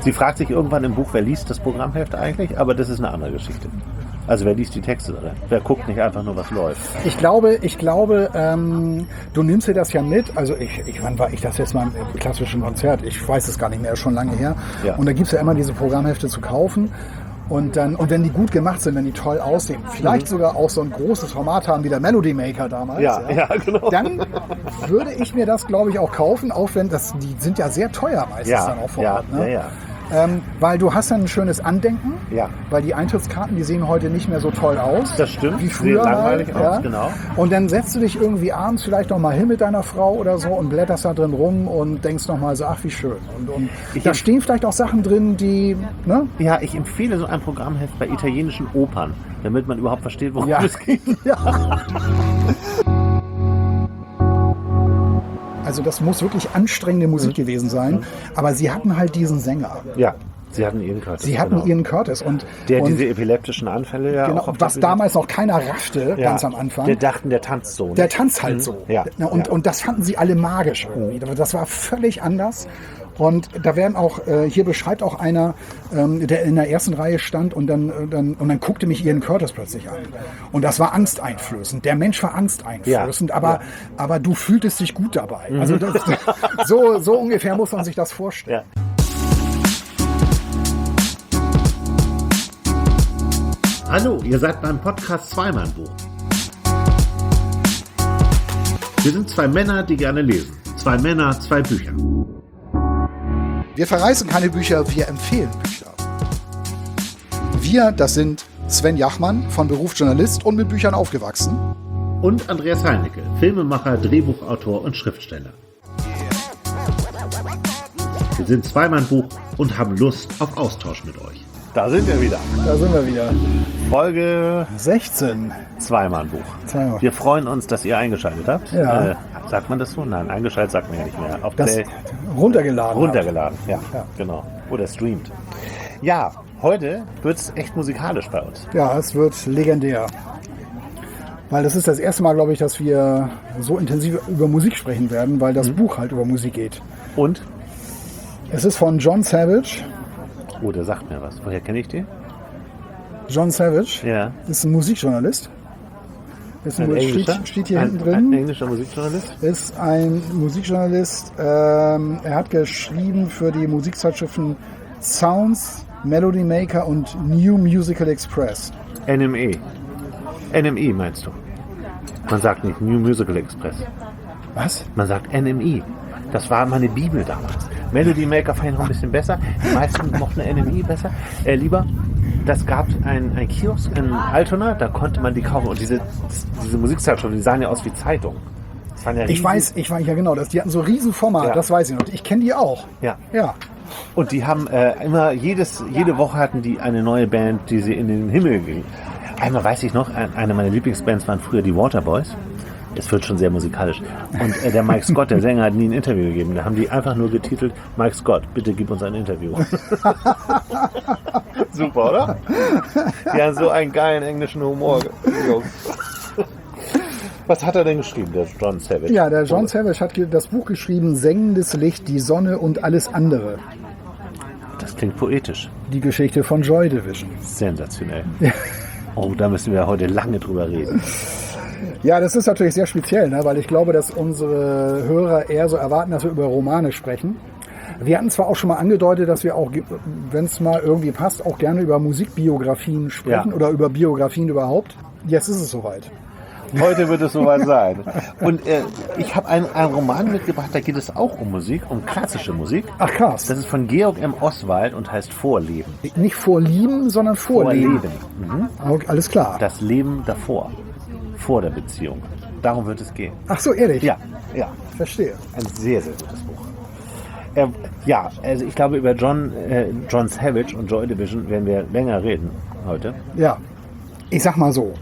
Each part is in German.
Sie fragt sich irgendwann im Buch, wer liest das Programmheft eigentlich, aber das ist eine andere Geschichte. Also wer liest die Texte drin? Wer guckt nicht einfach nur, was läuft? Ich glaube, du nimmst dir das ja mit. Also wann war ich das jetzt mal im klassischen Konzert? Ich weiß es gar nicht mehr, schon lange her. Ja. Und da gibt es ja immer diese Programmhefte zu kaufen. Und wenn die gut gemacht sind, wenn die toll aussehen, vielleicht sogar auch so ein großes Format haben wie der Melody Maker damals, Ja, genau. dann würde ich mir das, glaube ich, auch kaufen, auch wenn die sind ja sehr teuer meistens dann auch vor Ort. Ne? Ja. Weil du hast dann ein schönes Andenken, Ja. weil die Eintrittskarten, die sehen heute nicht mehr so toll aus. Das stimmt, Wie sehen früher langweilig mal, aus, genau. Und dann setzt du dich irgendwie abends vielleicht noch mal hin mit deiner Frau oder so und blätterst da drin rum und denkst noch mal so, ach wie schön. Und da stehen vielleicht auch Sachen drin, die, ne? Ja, ich empfehle so ein Programmheft bei italienischen Opern, damit man überhaupt versteht, worum es geht. Ja. Also das muss wirklich anstrengende Musik gewesen sein, aber sie hatten halt diesen Sänger. Ja, sie hatten Ian Curtis. Sie hatten Ian Curtis und diese epileptischen Anfälle ja genau, auch auf der was Bühne. damals noch keiner raffte, ganz am Anfang. Wir dachten, der tanzt so. Der tanzt halt so. Ja. Und das fanden sie alle magisch irgendwie. Das war völlig anders. Und da werden auch, hier beschreibt auch einer, der in der ersten Reihe stand und dann guckte mich Ian Curtis plötzlich an. Und das war angsteinflößend. Der Mensch war angsteinflößend, aber du fühltest dich gut dabei. Also so ungefähr muss man sich das vorstellen. Ja. Hallo, ihr seid beim Podcast Zweimann-Buch. Wir sind zwei Männer, die gerne lesen. Zwei Männer, zwei Bücher. Wir verreißen keine Bücher, wir empfehlen Bücher. Wir, das sind Sven Jachmann, von Beruf Journalist und mit Büchern aufgewachsen. Und Andreas Heinecke, Filmemacher, Drehbuchautor und Schriftsteller. Wir sind Zweimann-Buch und haben Lust auf Austausch mit euch. Da sind wir wieder. Da sind wir wieder. Folge 16. Zweimann-Buch. Zweimann. Wir freuen uns, dass ihr eingeschaltet habt. Ja. Sagt man das so? Nein, eingeschaltet sagt man ja nicht mehr. Auf Das Play runtergeladen. ja, genau. Oder streamt. Ja, heute wird es echt musikalisch bei uns. Ja, es wird legendär. Weil das ist das erste Mal, glaube ich, dass wir so intensiv über Musik sprechen werden, weil das Buch halt über Musik geht. Und? Es ist von John Savage. Oh, der sagt mir was. Woher kenne ich den? John Savage Ja. ist ein Musikjournalist. Steht hier hinten drin. Ein englischer Musikjournalist? Ist ein Musikjournalist. Er hat geschrieben für die Musikzeitschriften Sounds, Melody Maker und New Musical Express. NME. NME meinst du? Man sagt nicht New Musical Express. Was? Man sagt NME. Das war meine Bibel damals. Melody Maker fand ich noch ein bisschen besser. Die meisten mochten NME besser. Lieber. Das gab ein Kiosk in Altona, da konnte man die kaufen. Und diese Musikzeitschriften, die sahen ja aus wie Zeitungen. Das waren ja Ich weiß, ja genau, die hatten so riesen Format, das weiß ich noch. Ich kenne die auch. Ja. Ja. Und die haben immer, jede Woche hatten die eine neue Band, die sie in den Himmel ging. Einmal weiß ich noch, eine meiner Lieblingsbands waren früher die Waterboys. Es wird schon sehr musikalisch. Und der Mike Scott, der Sänger, hat nie ein Interview gegeben. Da haben die einfach nur getitelt, Mike Scott, bitte gib uns ein Interview. Super, oder? Die haben so einen geilen englischen Humor. Was hat er denn geschrieben, der John Savage? Ja, der John Savage hat das Buch geschrieben, Sengendes Licht, die Sonne und alles andere. Das klingt poetisch. Die Geschichte von Joy Division. Sensationell. Oh, da müssen wir heute lange drüber reden. Ja, das ist natürlich sehr speziell, ne? Weil ich glaube, dass unsere Hörer eher so erwarten, dass wir über Romane sprechen. Wir hatten zwar auch schon mal angedeutet, dass wir auch, wenn es mal irgendwie passt, auch gerne über Musikbiografien sprechen oder über Biografien überhaupt. Jetzt ist es soweit. Heute wird es soweit sein. Und ich habe einen Roman mitgebracht, da geht es auch um Musik, um klassische Musik. Ach krass. Das ist von Georg M. Oswald und heißt Vorleben. Nicht vorlieben, sondern vorleben. Okay, alles klar. Das Leben davor. Vor der Beziehung. Darum wird es gehen. Ach so, ehrlich? Ja. Verstehe. Ein sehr, sehr gutes Buch. Also ich glaube, über John Savage und Joy Division werden wir länger reden heute. Ja, ich sag mal so.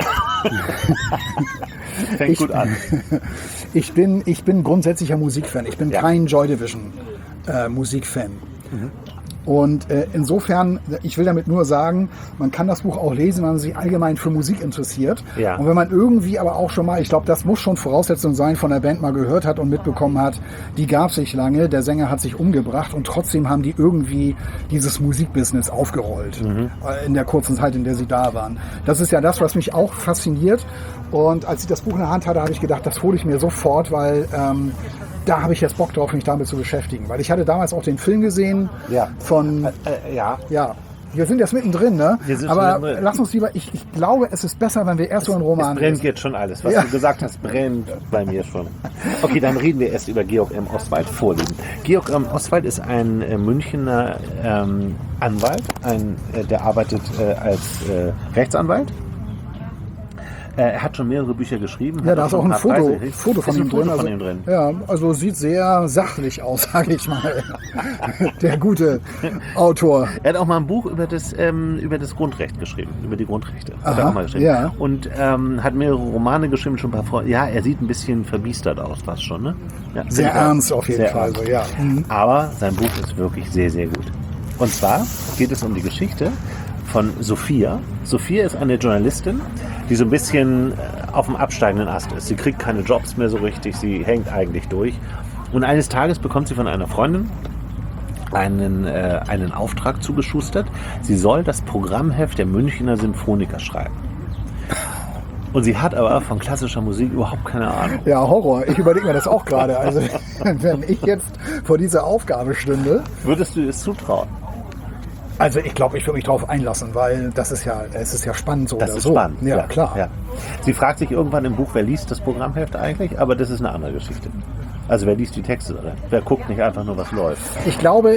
Fängt gut an. Ich bin grundsätzlicher Musikfan. Ich bin kein Joy Division Musikfan. Und insofern, ich will damit nur sagen, man kann das Buch auch lesen, wenn man sich allgemein für Musik interessiert. Ja. Und wenn man irgendwie aber auch schon mal, ich glaube, das muss schon Voraussetzung sein, von der Band mal gehört hat und mitbekommen hat, die gab es nicht lange, der Sänger hat sich umgebracht und trotzdem haben die irgendwie dieses Musikbusiness aufgerollt in der kurzen Zeit, in der sie da waren. Das ist ja das, was mich auch fasziniert. Und als ich das Buch in der Hand hatte, habe ich gedacht, das hole ich mir sofort, weil da habe ich jetzt Bock drauf, mich damit zu beschäftigen. Weil ich hatte damals auch den Film gesehen von... Ja. Wir sind jetzt mittendrin, ne? Wir sind Aber schon mittendrin. lass uns lieber, ich glaube, es ist besser, wenn wir erst so einen Roman Es brennt lesen. jetzt schon alles. Was du gesagt hast, brennt bei mir schon. Okay, dann reden wir erst über Georg M. Ostwald, Vorlieben. Georg M. Ostwald ist ein Münchner Anwalt, der arbeitet als Rechtsanwalt. Er hat schon mehrere Bücher geschrieben. Ja, da ist auch ein Foto von ihm drin. Von ihm drin. Ja, also sieht sehr sachlich aus, sage ich mal. Der gute Autor. Er hat auch mal ein Buch über das Grundrecht geschrieben, über die Grundrechte. Hat er auch mal geschrieben. Ja. Und hat mehrere Romane geschrieben, schon ein paar Ja, er sieht ein bisschen verbiestert aus, fast schon, ne? Ja, Sehr ernst auf jeden Fall. So, ja. Aber sein Buch ist wirklich sehr, sehr gut. Und zwar geht es um die Geschichte von Sophia. Sophia ist eine Journalistin, die so ein bisschen auf dem absteigenden Ast ist. Sie kriegt keine Jobs mehr so richtig, sie hängt eigentlich durch. Und eines Tages bekommt sie von einer Freundin einen Auftrag zugeschustert. Sie soll das Programmheft der Münchner Sinfoniker schreiben. Und sie hat aber von klassischer Musik überhaupt keine Ahnung. Ja, Horror. Ich überlege mir das auch gerade. Also, wenn ich jetzt vor dieser Aufgabe stünde. Würdest du es zutrauen? Also ich glaube, ich würde mich darauf einlassen, weil es ist ja spannend so Das oder ist so. spannend. Ja, klar. Ja. Sie fragt sich irgendwann im Buch, wer liest das Programmheft eigentlich? Aber das ist eine andere Geschichte. Also wer liest die Texte drin? Wer guckt nicht einfach nur, was läuft? Ich glaube,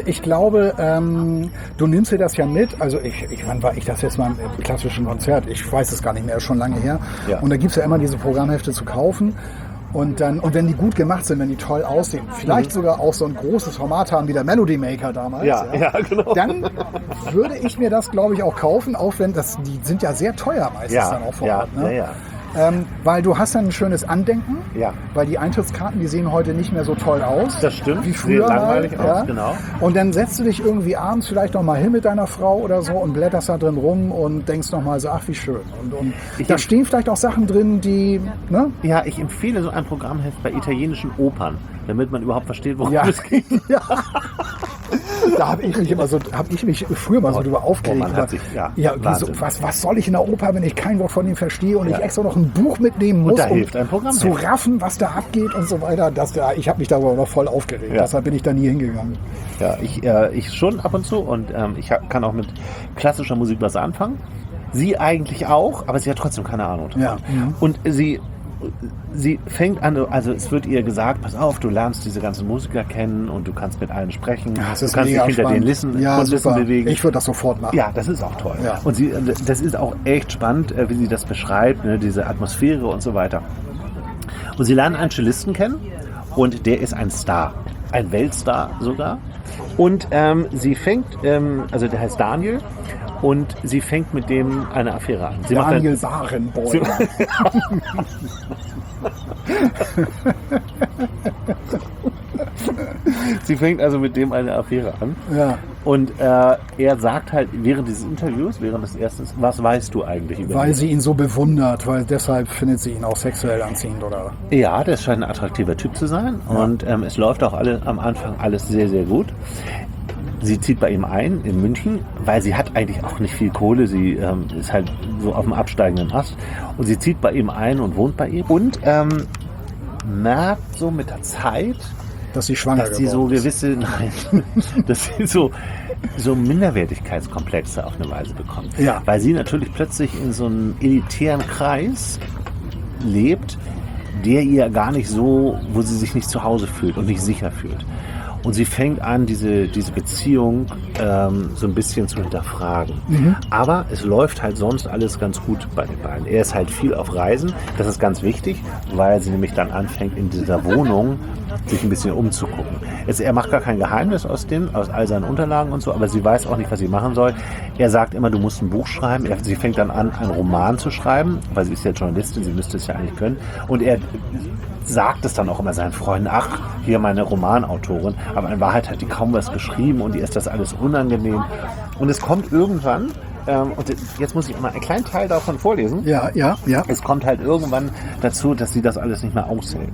du nimmst dir das ja mit. Also wann war ich das jetzt mal im klassischen Konzert? Ich weiß es gar nicht mehr, ist schon lange her. Ja. Und da gibt es ja immer diese Programmhefte zu kaufen. Und wenn die gut gemacht sind, wenn die toll aussehen, vielleicht sogar auch so ein großes Format haben wie der Melody Maker damals, Ja, genau. dann würde ich mir das, glaube ich, auch kaufen, auch wenn die sind ja sehr teuer meistens dann auch vor Ort. Ne? Ja. Weil du hast dann ein schönes Andenken, weil die Eintrittskarten, die sehen heute nicht mehr so toll aus. Das stimmt. Wie früher. Sieht langweilig aus, genau. Und dann setzt du dich irgendwie abends vielleicht noch mal hin mit deiner Frau oder so und blätterst da drin rum und denkst noch mal so, ach wie schön. Und da stehen vielleicht auch Sachen drin, die, ne? Ja, ich empfehle so ein Programmheft bei italienischen Opern, damit man überhaupt versteht, worum es geht. Ja. Da habe ich mich früher mal so drüber aufgeregt. Man hat sich, was soll ich in der Oper, wenn ich kein Wort von dem verstehe und ich extra noch ein Buch mitnehmen muss, da hilft ein Programm zu raffen, was da abgeht und so weiter. Ich habe mich darüber noch voll aufgeregt. Deshalb bin ich da nie hingegangen. Ja, ich schon ab und zu und ich kann auch mit klassischer Musik was anfangen. Sie eigentlich auch, aber sie hat trotzdem keine Ahnung davon. Ja. Und sie fängt an, also es wird ihr gesagt, pass auf, du lernst diese ganzen Musiker kennen und du kannst mit allen sprechen, das du ist kannst dich mega hinter spannend. den Kulissen bewegen. Ich würde das sofort machen. Ja, das ist auch toll. Ja. Und das ist auch echt spannend, wie sie das beschreibt, ne, diese Atmosphäre und so weiter. Und sie lernen einen Cellisten kennen und der ist ein Star, ein Weltstar sogar. Und sie fängt, also der heißt Daniel, und sie fängt mit dem eine Affäre an. Daniel Barenboim. Sie fängt also mit dem eine Affäre an. Ja. Und er sagt halt während dieses Interviews, während des ersten, was weißt du eigentlich über ihn? Weil sie ihn so bewundert, weil deshalb findet sie ihn auch sexuell anziehend, oder? Ja, der scheint ein attraktiver Typ zu sein. Ja. Und es läuft auch am Anfang alles sehr, sehr gut. Sie zieht bei ihm ein in München, weil sie hat eigentlich auch nicht viel Kohle. Sie ist halt so auf dem absteigenden Ast. Und sie zieht bei ihm ein und wohnt bei ihm. Und merkt so mit der Zeit, dass sie schwanger dass sie so gewisse, dass sie so Minderwertigkeitskomplexe auf eine Weise bekommt. Ja. Weil sie natürlich plötzlich in so einem elitären Kreis lebt, der ihr gar nicht so, wo sie sich nicht zu Hause fühlt und nicht sicher fühlt. Und sie fängt an, diese Beziehung so ein bisschen zu hinterfragen. Mhm. Aber es läuft halt sonst alles ganz gut bei den beiden. Er ist halt viel auf Reisen. Das ist ganz wichtig, weil sie nämlich dann anfängt, in dieser Wohnung sich ein bisschen umzugucken. Er macht gar kein Geheimnis aus all seinen Unterlagen und so, aber sie weiß auch nicht, was sie machen soll. Er sagt immer, du musst ein Buch schreiben. Sie fängt dann an, einen Roman zu schreiben, weil sie ist ja Journalistin, sie müsste es ja eigentlich können. Und er sagt es dann auch immer seinen Freunden, ach, hier meine Romanautorin, aber in Wahrheit hat die kaum was geschrieben und ihr ist das alles unangenehm. Und es kommt irgendwann, und jetzt muss ich mal einen kleinen Teil davon vorlesen. Ja. Es kommt halt irgendwann dazu, dass sie das alles nicht mehr aushält.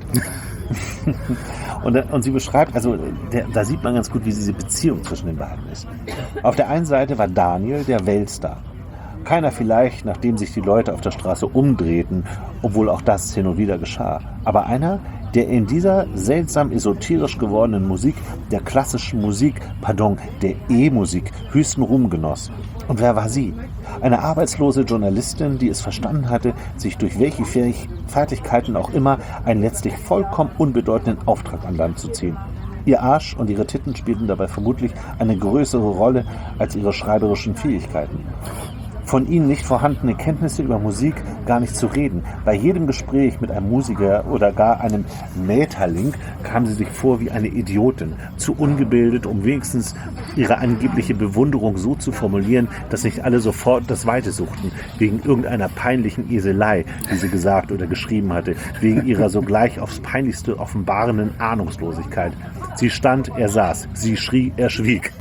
Und sie beschreibt, also da sieht man ganz gut, wie diese Beziehung zwischen den beiden ist. Auf der einen Seite war Daniel der Weltstar. Keiner vielleicht, nachdem sich die Leute auf der Straße umdrehten, obwohl auch das hin und wieder geschah. Aber einer, der in dieser seltsam esoterisch gewordenen Musik, der klassischen Musik, der E-Musik, höchsten Ruhm genoss. Und wer war sie? Eine arbeitslose Journalistin, die es verstanden hatte, sich durch welche Fertigkeiten auch immer einen letztlich vollkommen unbedeutenden Auftrag an Land zu ziehen. Ihr Arsch und ihre Titten spielten dabei vermutlich eine größere Rolle als ihre schreiberischen Fähigkeiten. Von ihnen nicht vorhandene Kenntnisse über Musik gar nicht zu reden. Bei jedem Gespräch mit einem Musiker oder gar einem Mäterling kam sie sich vor wie eine Idiotin, zu ungebildet, um wenigstens ihre angebliche Bewunderung so zu formulieren, dass nicht alle sofort das Weite suchten, wegen irgendeiner peinlichen Eselei, die sie gesagt oder geschrieben hatte, wegen ihrer sogleich aufs Peinlichste offenbarenden Ahnungslosigkeit. Sie stand, er saß, sie schrie, er schwieg.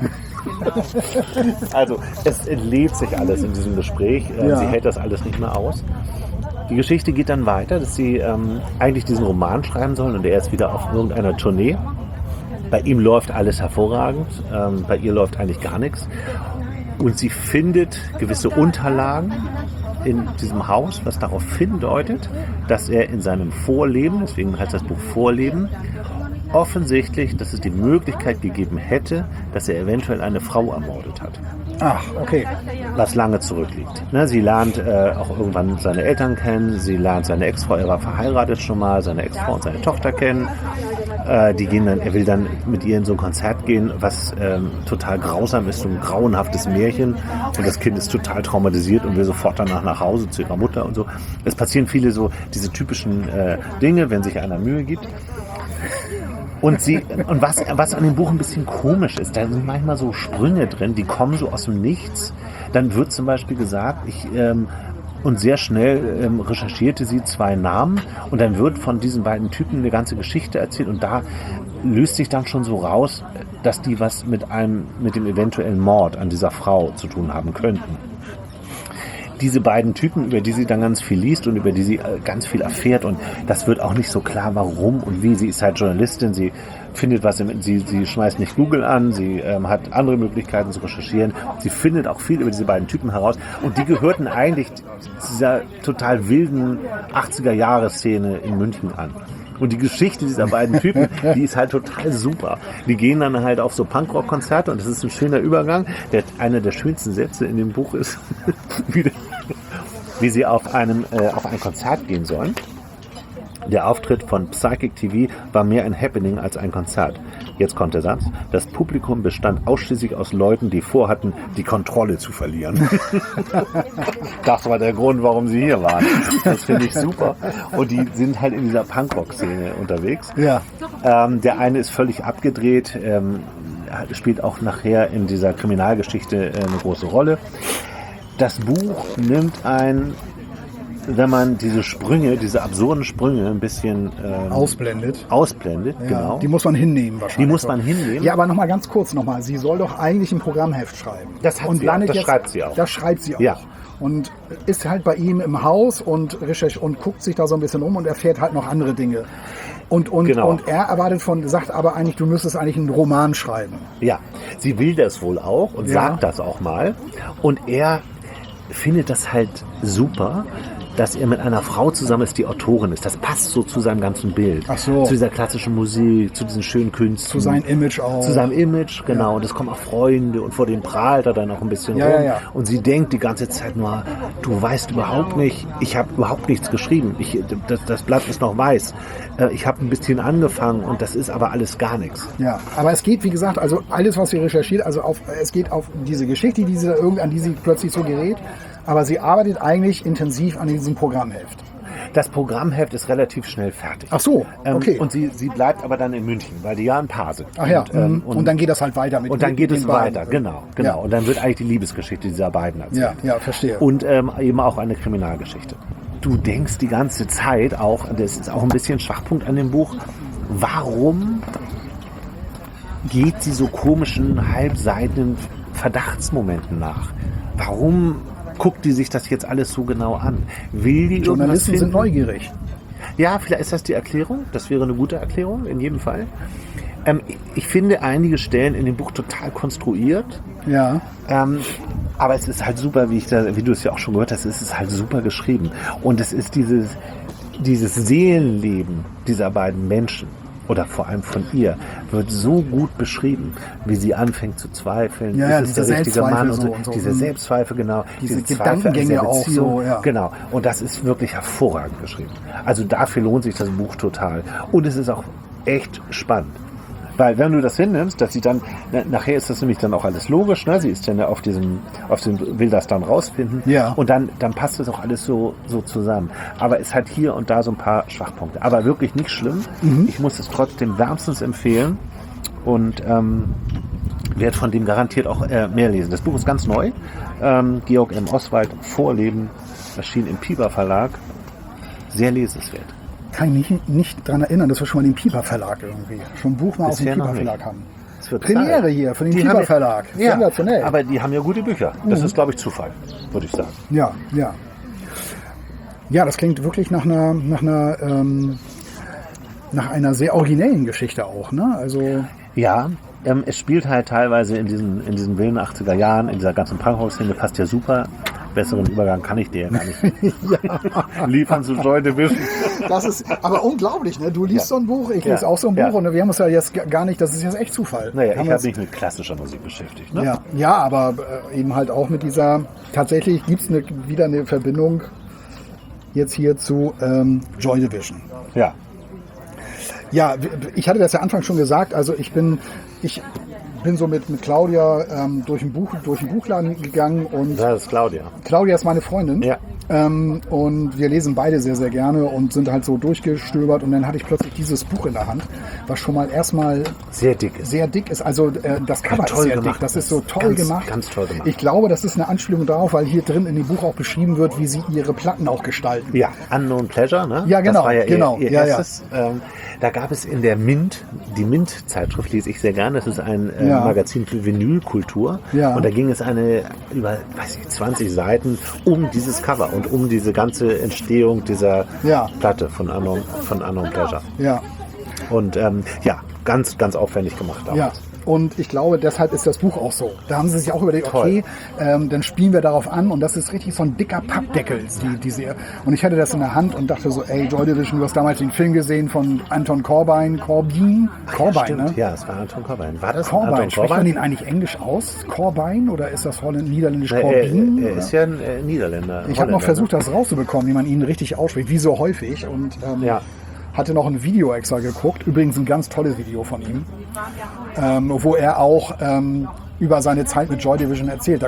Also, es entlebt sich alles in diesem Gespräch. Sie hält das alles nicht mehr aus. Die Geschichte geht dann weiter, dass sie eigentlich diesen Roman schreiben sollen und er ist wieder auf irgendeiner Tournee. Bei ihm läuft alles hervorragend, bei ihr läuft eigentlich gar nichts. Und sie findet gewisse Unterlagen in diesem Haus, was darauf hindeutet, dass er in seinem Vorleben, deswegen heißt das Buch Vorleben, offensichtlich, dass es die Möglichkeit gegeben hätte, dass er eventuell eine Frau ermordet hat. Ach, okay. Was lange zurückliegt. Ne, sie lernt auch irgendwann seine Eltern kennen, sie lernt seine Ex-Frau, er war verheiratet schon mal, seine Ex-Frau und seine Tochter kennen. Er will dann mit ihr in so ein Konzert gehen, was total grausam ist, so ein grauenhaftes Märchen. Und das Kind ist total traumatisiert und will sofort danach nach Hause zu ihrer Mutter und so. Es passieren viele so diese typischen Dinge, wenn sich einer Mühe gibt. Und was an dem Buch ein bisschen komisch ist, da sind manchmal so Sprünge drin, die kommen so aus dem Nichts. Dann wird zum Beispiel gesagt, und sehr schnell recherchierte sie 2 Namen und dann wird von diesen beiden Typen eine ganze Geschichte erzählt und da löst sich dann schon so raus, dass die was mit dem eventuellen Mord an dieser Frau zu tun haben könnten. Diese beiden Typen, über die sie dann ganz viel liest und über die sie ganz viel erfährt und das wird auch nicht so klar, warum und wie. Sie ist halt Journalistin, sie findet was, sie schmeißt nicht Google an, sie hat andere Möglichkeiten zu recherchieren. Sie findet auch viel über diese beiden Typen heraus und die gehörten eigentlich dieser total wilden 80er-Jahre-Szene in München an. Und die Geschichte dieser beiden Typen, die ist halt total super. Die gehen dann halt auf so Punkrock-Konzerte und das ist ein schöner Übergang. Einer der schönsten Sätze in dem Buch ist, wie sie auf ein Konzert gehen sollen. Der Auftritt von Psychic TV war mehr ein Happening als ein Konzert. Jetzt kommt der Satz. Das Publikum bestand ausschließlich aus Leuten, die vorhatten, die Kontrolle zu verlieren. Das war der Grund, warum sie hier waren. Das finde ich super. Und die sind halt in dieser Punkrock-Szene unterwegs. Ja. Der eine ist völlig abgedreht, spielt auch nachher in dieser Kriminalgeschichte eine große Rolle. Das Buch nimmt wenn man diese absurden Sprünge ein bisschen ausblendet, ja, genau. Die muss man hinnehmen wahrscheinlich. Die muss man hinnehmen. Ja, aber nochmal ganz kurz nochmal. Sie soll doch eigentlich ein Programmheft schreiben. Das schreibt sie auch. Das schreibt sie auch. Ja. Und ist halt bei ihm im Haus und guckt sich da so ein bisschen um und erfährt halt noch andere Dinge. Genau. Und er sagt aber eigentlich, du müsstest eigentlich einen Roman schreiben. Ja, sie will das wohl auch und sagt das auch mal. Und er findet das halt super, dass er mit einer Frau zusammen ist, die Autorin ist. Das passt so zu seinem ganzen Bild. Ach so. Zu dieser klassischen Musik, zu diesen schönen Künsten. Zu seinem Image auch. Zu seinem Image, genau. Und es kommen auch Freunde und vor denen prahlt er dann auch ein bisschen rum. Ja. Und sie denkt die ganze Zeit nur, du weißt überhaupt nicht, ich habe überhaupt nichts geschrieben. Das Blatt ist noch weiß. Ich habe ein bisschen angefangen und das ist aber alles gar nichts. Ja, aber es geht, wie gesagt, also alles, was sie recherchiert, es geht auf diese Geschichte, an die sie plötzlich so gerät. Aber sie arbeitet eigentlich intensiv an diesem Programmheft. Das Programmheft ist relativ schnell fertig. Ach so, okay. Und sie bleibt aber dann in München, weil die ja ein Paar sind. Ach ja, und dann geht das halt weiter mit Und dann geht mit es den beiden. weiter, genau. Ja. Und dann wird eigentlich die Liebesgeschichte dieser beiden erzählt. Ja, verstehe. Und eben auch eine Kriminalgeschichte. Du denkst die ganze Zeit auch, das ist auch ein bisschen Schwachpunkt an dem Buch, warum geht sie so komischen, halbseitigen Verdachtsmomenten nach? Warum guckt die sich das jetzt alles so genau an? Will die Journalisten sind neugierig. Ja, vielleicht ist das die Erklärung. Das wäre eine gute Erklärung, in jedem Fall. Ich finde einige Stellen in dem Buch total konstruiert. Ja. Aber es ist halt super, wie du es ja auch schon gehört hast, es ist halt super geschrieben. Und es ist dieses Seelenleben dieser beiden Menschen, oder vor allem von ihr, wird so gut beschrieben, wie sie anfängt zu zweifeln. Ja, ist es der richtige Mann und so. und so. Diese Selbstzweifel, genau. Diese Zweifel an der Gedankengänge auch Beziehung. so, ja. Genau. Und das ist wirklich hervorragend geschrieben. Also dafür lohnt sich das Buch total. Und es ist auch echt spannend. Weil wenn du das hinnimmst, dass sie dann, nachher ist das nämlich dann auch alles logisch, ne? Sie ist dann ja will das dann rausfinden. Ja. Und dann passt das auch alles so zusammen. Aber es hat hier und da so ein paar Schwachpunkte. Aber wirklich nicht schlimm. Ich muss es trotzdem wärmstens empfehlen und werde von dem garantiert auch mehr lesen. Das Buch ist ganz neu. Georg M. Oswald, Vorleben, erschien im Piper Verlag. Sehr lesenswert. Kann ich mich nicht daran erinnern, dass wir schon mal den Piper Verlag irgendwie schon ein Buch mal aus dem Piper Verlag haben. Premiere Zeit. Hier für den Piper Verlag. Ja, sensationell. aber die haben ja gute Bücher. Das ist, glaube ich, Zufall, würde ich sagen. Ja. Ja, das klingt wirklich nach einer sehr originellen Geschichte auch, ne? Also ja, es spielt halt teilweise in diesen wilden 80er Jahren, in dieser ganzen Punkrock-Szene, passt ja super. Besseren Übergang kann ich dir ja gar nicht liefern zu Joy Division. Das ist aber unglaublich, ne? Du liest so ein Buch, ich lese auch so ein Buch und wir haben uns ja jetzt gar nicht, das ist jetzt echt Zufall. Naja, ich habe mich mit klassischer Musik beschäftigt. Ne? Ja, aber eben halt auch mit dieser, tatsächlich gibt es wieder eine Verbindung jetzt hier zu Joy Division. Ja. Ja, ich hatte das ja Anfang schon gesagt, also ich bin so mit Claudia durch den Buchladen gegangen und Das ist Claudia. Claudia ist meine Freundin. Ja. Und wir lesen beide sehr, sehr gerne und sind halt so durchgestöbert und dann hatte ich plötzlich dieses Buch in der Hand, was schon mal erstmal sehr dick ist. Also das Cover ist sehr dick, das ist so toll gemacht. Ganz toll gemacht. Ich glaube, das ist eine Anspielung darauf, weil hier drin in dem Buch auch beschrieben wird, wie sie ihre Platten auch gestalten. Ja, Unknown Pleasure, ne? Ja, genau. Das war ja ihr Ja, erstes. Da gab es in der die Mint-Zeitschrift lese ich sehr gerne. Das ist ein Magazin für Vinylkultur. Ja. Und da ging es über 20 Seiten um dieses Cover und um diese ganze Entstehung dieser Platte von Unknown Pleasure. Ja. Und ganz, ganz aufwendig gemacht damals. Ja. Und ich glaube, deshalb ist das Buch auch so. Da haben sie sich auch überlegt, okay, dann spielen wir darauf an und das ist richtig so ein dicker Pappdeckel. Und ich hatte das in der Hand und dachte so, ey, Joy Division, du hast damals den Film gesehen von Anton Corbijn, ne? Ja, es war Anton Corbijn. War das Corbijn? Anton Spricht Corbijn? man den eigentlich Englisch aus? Corbijn oder ist das niederländisch Corbijn? Er ist ja ein Niederländer. Ich habe noch versucht, das rauszubekommen, wie man ihn richtig ausspricht, wie so häufig. Und hatte noch ein Video extra geguckt, übrigens ein ganz tolles Video von ihm, wo er auch über seine Zeit mit Joy Division erzählt.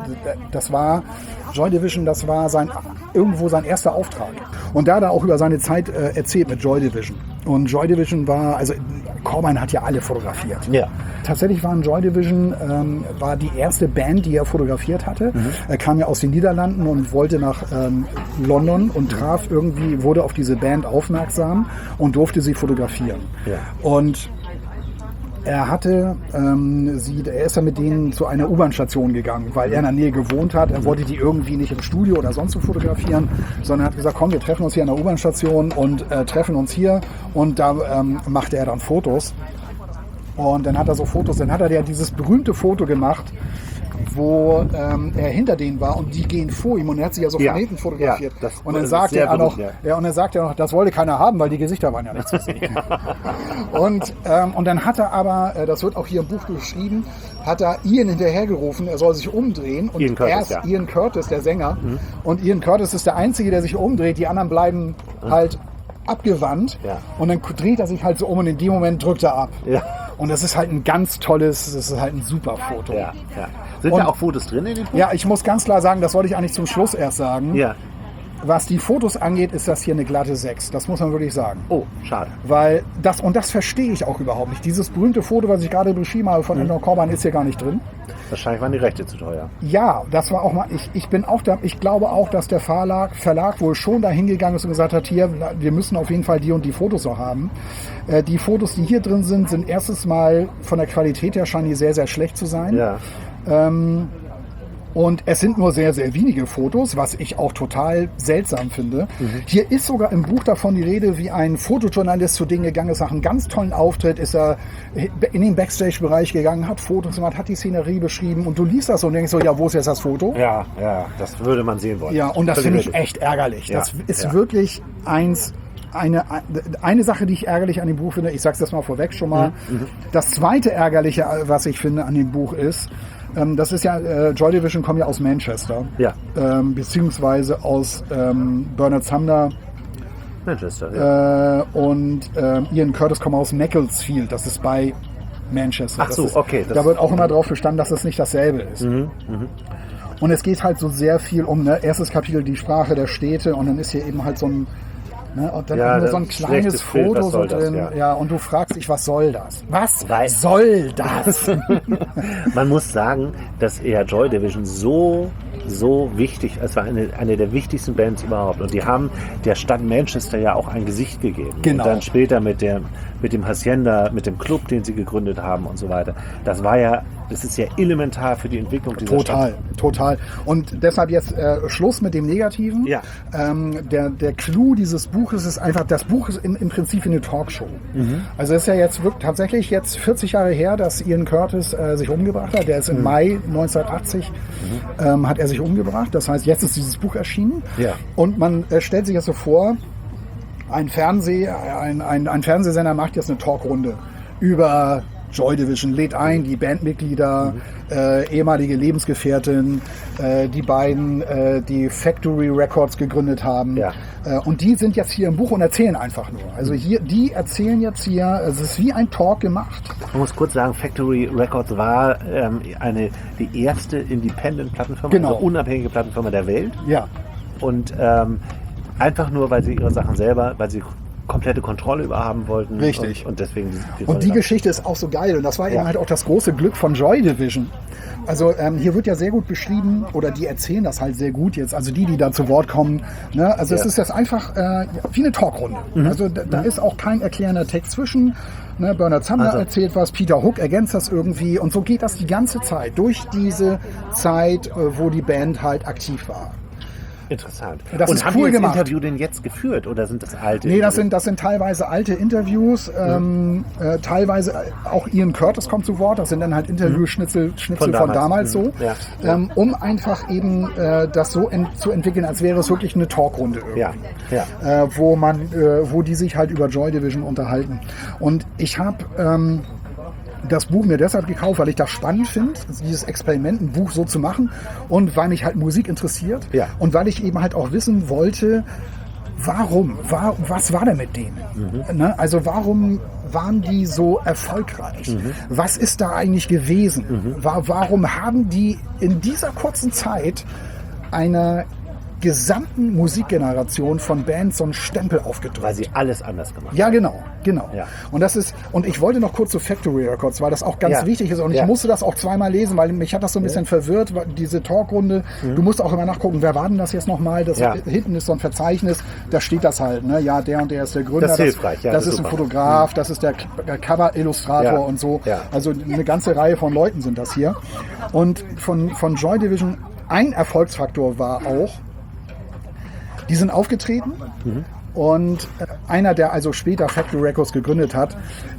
Joy Division, das war irgendwo sein erster Auftrag. Und da hat er auch über seine Zeit erzählt mit Joy Division. Und Joy Division also Corbijn hat ja alle fotografiert. Ja. Tatsächlich waren Joy Division war die erste Band, die er fotografiert hatte. Er kam ja aus den Niederlanden und wollte nach London und wurde auf diese Band aufmerksam und durfte sie fotografieren. Ja. Und er ist dann mit denen zu einer U-Bahn-Station gegangen, weil er in der Nähe gewohnt hat. Er wollte die irgendwie nicht im Studio oder sonst wo fotografieren, sondern hat gesagt, komm, wir treffen uns hier an der U-Bahn-Station und treffen uns hier. Und da machte er dann Fotos. Und dann hat er ja dieses berühmte Foto gemacht, wo er hinter denen war und die gehen vor ihm und er hat sich ja so von hinten fotografiert. Ja, und dann sagt er noch, das wollte keiner haben, weil die Gesichter waren ja nicht zu sehen. Und dann hat er aber, das wird auch hier im Buch beschrieben, hat er Ian hinterhergerufen, er soll sich umdrehen und Ian Curtis, der Sänger, und Ian Curtis ist der Einzige, der sich umdreht, die anderen bleiben halt abgewandt und dann dreht er sich halt so um und in dem Moment drückt er ab. Ja. Und das ist halt das ist halt ein super Foto. Ja. Sind da auch Fotos drin in dem Buch? Ja, ich muss ganz klar sagen, das wollte ich eigentlich zum Schluss erst sagen. Ja. was die Fotos angeht, ist das hier eine glatte 6. Das muss man wirklich sagen. Oh, schade. Weil das verstehe ich auch überhaupt nicht. Dieses berühmte Foto, was ich gerade beschrieben habe von Andrew Corban, ist hier gar nicht drin. Wahrscheinlich waren die Rechte zu teuer. Ja, das war auch mal, ich glaube auch, dass der Verlag wohl schon dahin gegangen ist und gesagt hat, hier, wir müssen auf jeden Fall die und die Fotos noch haben. Die Fotos, die hier drin sind erstens mal von der Qualität her scheinen die sehr, sehr schlecht zu sein. Ja. Und es sind nur sehr, sehr wenige Fotos, was ich auch total seltsam finde. Hier ist sogar im Buch davon die Rede, wie ein Fotojournalist zu Dingen gegangen ist, nach einem ganz tollen Auftritt ist er in den Backstage-Bereich gegangen, hat Fotos gemacht, hat die Szenerie beschrieben und du liest das und denkst so, ja, wo ist jetzt das Foto? Ja, das würde man sehen wollen. Ja, und das finde ich echt ärgerlich. Ja, das ist wirklich eine Sache, die ich ärgerlich an dem Buch finde. Ich sag's das mal vorweg schon mal. Das zweite Ärgerliche, was ich finde an dem Buch ist, das ist ja, Joy Division kommen ja aus Manchester. Ja. Beziehungsweise aus Bernard Sumner. Manchester, ja. Und Ian Curtis kommen aus Macclesfield. Das ist bei Manchester. Ach so, okay. Da wird auch immer drauf bestanden, dass das nicht dasselbe ist. Und es geht halt so sehr viel um, erstes Kapitel die Sprache der Städte und dann ist hier eben halt so ein und dann nur so ein kleines Foto so drin. Ja, und du fragst dich, was soll das? Was soll das? Man muss sagen, dass eher Joy Division so wichtig, es war eine der wichtigsten Bands überhaupt. Und die haben der Stadt Manchester ja auch ein Gesicht gegeben. Genau. Und dann später mit dem Hacienda, mit dem Club, den sie gegründet haben und so weiter. Das ist ja elementar für die Entwicklung dieser Stadt. Total. Und deshalb jetzt Schluss mit dem Negativen. Ja. Der Clou dieses Buches ist einfach, das Buch ist im Prinzip eine Talkshow. Also es ist ja jetzt tatsächlich jetzt 40 Jahre her, dass Ian Curtis sich umgebracht hat. Der ist im Mai 1980 hat er sich umgebracht. Das heißt, jetzt ist dieses Buch erschienen. Ja. Und man stellt sich das so vor, ein Fernsehsender macht jetzt eine Talkrunde über Joy Division, lädt ein die Bandmitglieder, ehemalige Lebensgefährtin, die beiden, die Factory Records gegründet haben. Ja. Und die sind jetzt hier im Buch und erzählen einfach nur. Also die erzählen jetzt hier, es ist wie ein Talk gemacht. Man muss kurz sagen, Factory Records war die erste Independent-Plattenfirma, genau. Also unabhängige Plattenfirma der Welt. Ja. Und einfach nur, weil sie ihre Sachen selber, weil sie komplette Kontrolle über haben wollten. Richtig. Und deswegen und die Geschichte ist auch so geil. Und das war eben halt auch das große Glück von Joy Division. Also hier wird ja sehr gut beschrieben, oder die erzählen das halt sehr gut jetzt, also die da zu Wort kommen. Ne? Also es ist jetzt einfach wie eine Talkrunde. Also da ist auch kein erklärender Text zwischen. Ne? Bernard Sumner erzählt was, Peter Hook ergänzt das irgendwie. Und so geht das die ganze Zeit, durch diese Zeit, wo die Band halt aktiv war. Interessant. Das und ist haben cool die das gemacht. Interview denn jetzt geführt oder sind das alte? Nee, das sind teilweise alte Interviews. Teilweise auch Ian Curtis kommt zu Wort. Das sind dann halt Interviewschnitzel von damals so. Ja. Um einfach eben das so zu entwickeln, als wäre es wirklich eine Talkrunde irgendwie. Ja. Wo die sich halt über Joy Division unterhalten. Und ich habe das Buch mir deshalb gekauft, weil ich das spannend finde, dieses Experiment, ein Buch so zu machen und weil mich halt Musik interessiert und weil ich eben halt auch wissen wollte, was war denn mit denen? Ne? Also warum waren die so erfolgreich? Was ist da eigentlich gewesen? Warum haben die in dieser kurzen Zeit einer gesamten Musikgeneration von Bands so einen Stempel aufgedrückt? Weil sie alles anders gemacht haben. Ja, genau. Ja. Und ich wollte noch kurz zu Factory Records, weil das auch ganz wichtig ist und ich musste das auch zweimal lesen, weil mich hat das so ein bisschen verwirrt, diese Talkrunde. Du musst auch immer nachgucken, wer war denn das jetzt nochmal? Hinten ist so ein Verzeichnis, da steht das halt, ne? Ja, der und der ist der Gründer. Das ist hilfreich, das ist ein Fotograf, das ist der Cover-Illustrator und so. Ja. Also eine ganze Reihe von Leuten sind das hier. Und von Joy Division, ein Erfolgsfaktor war auch, die sind aufgetreten und einer, der also später Factory Records gegründet hat,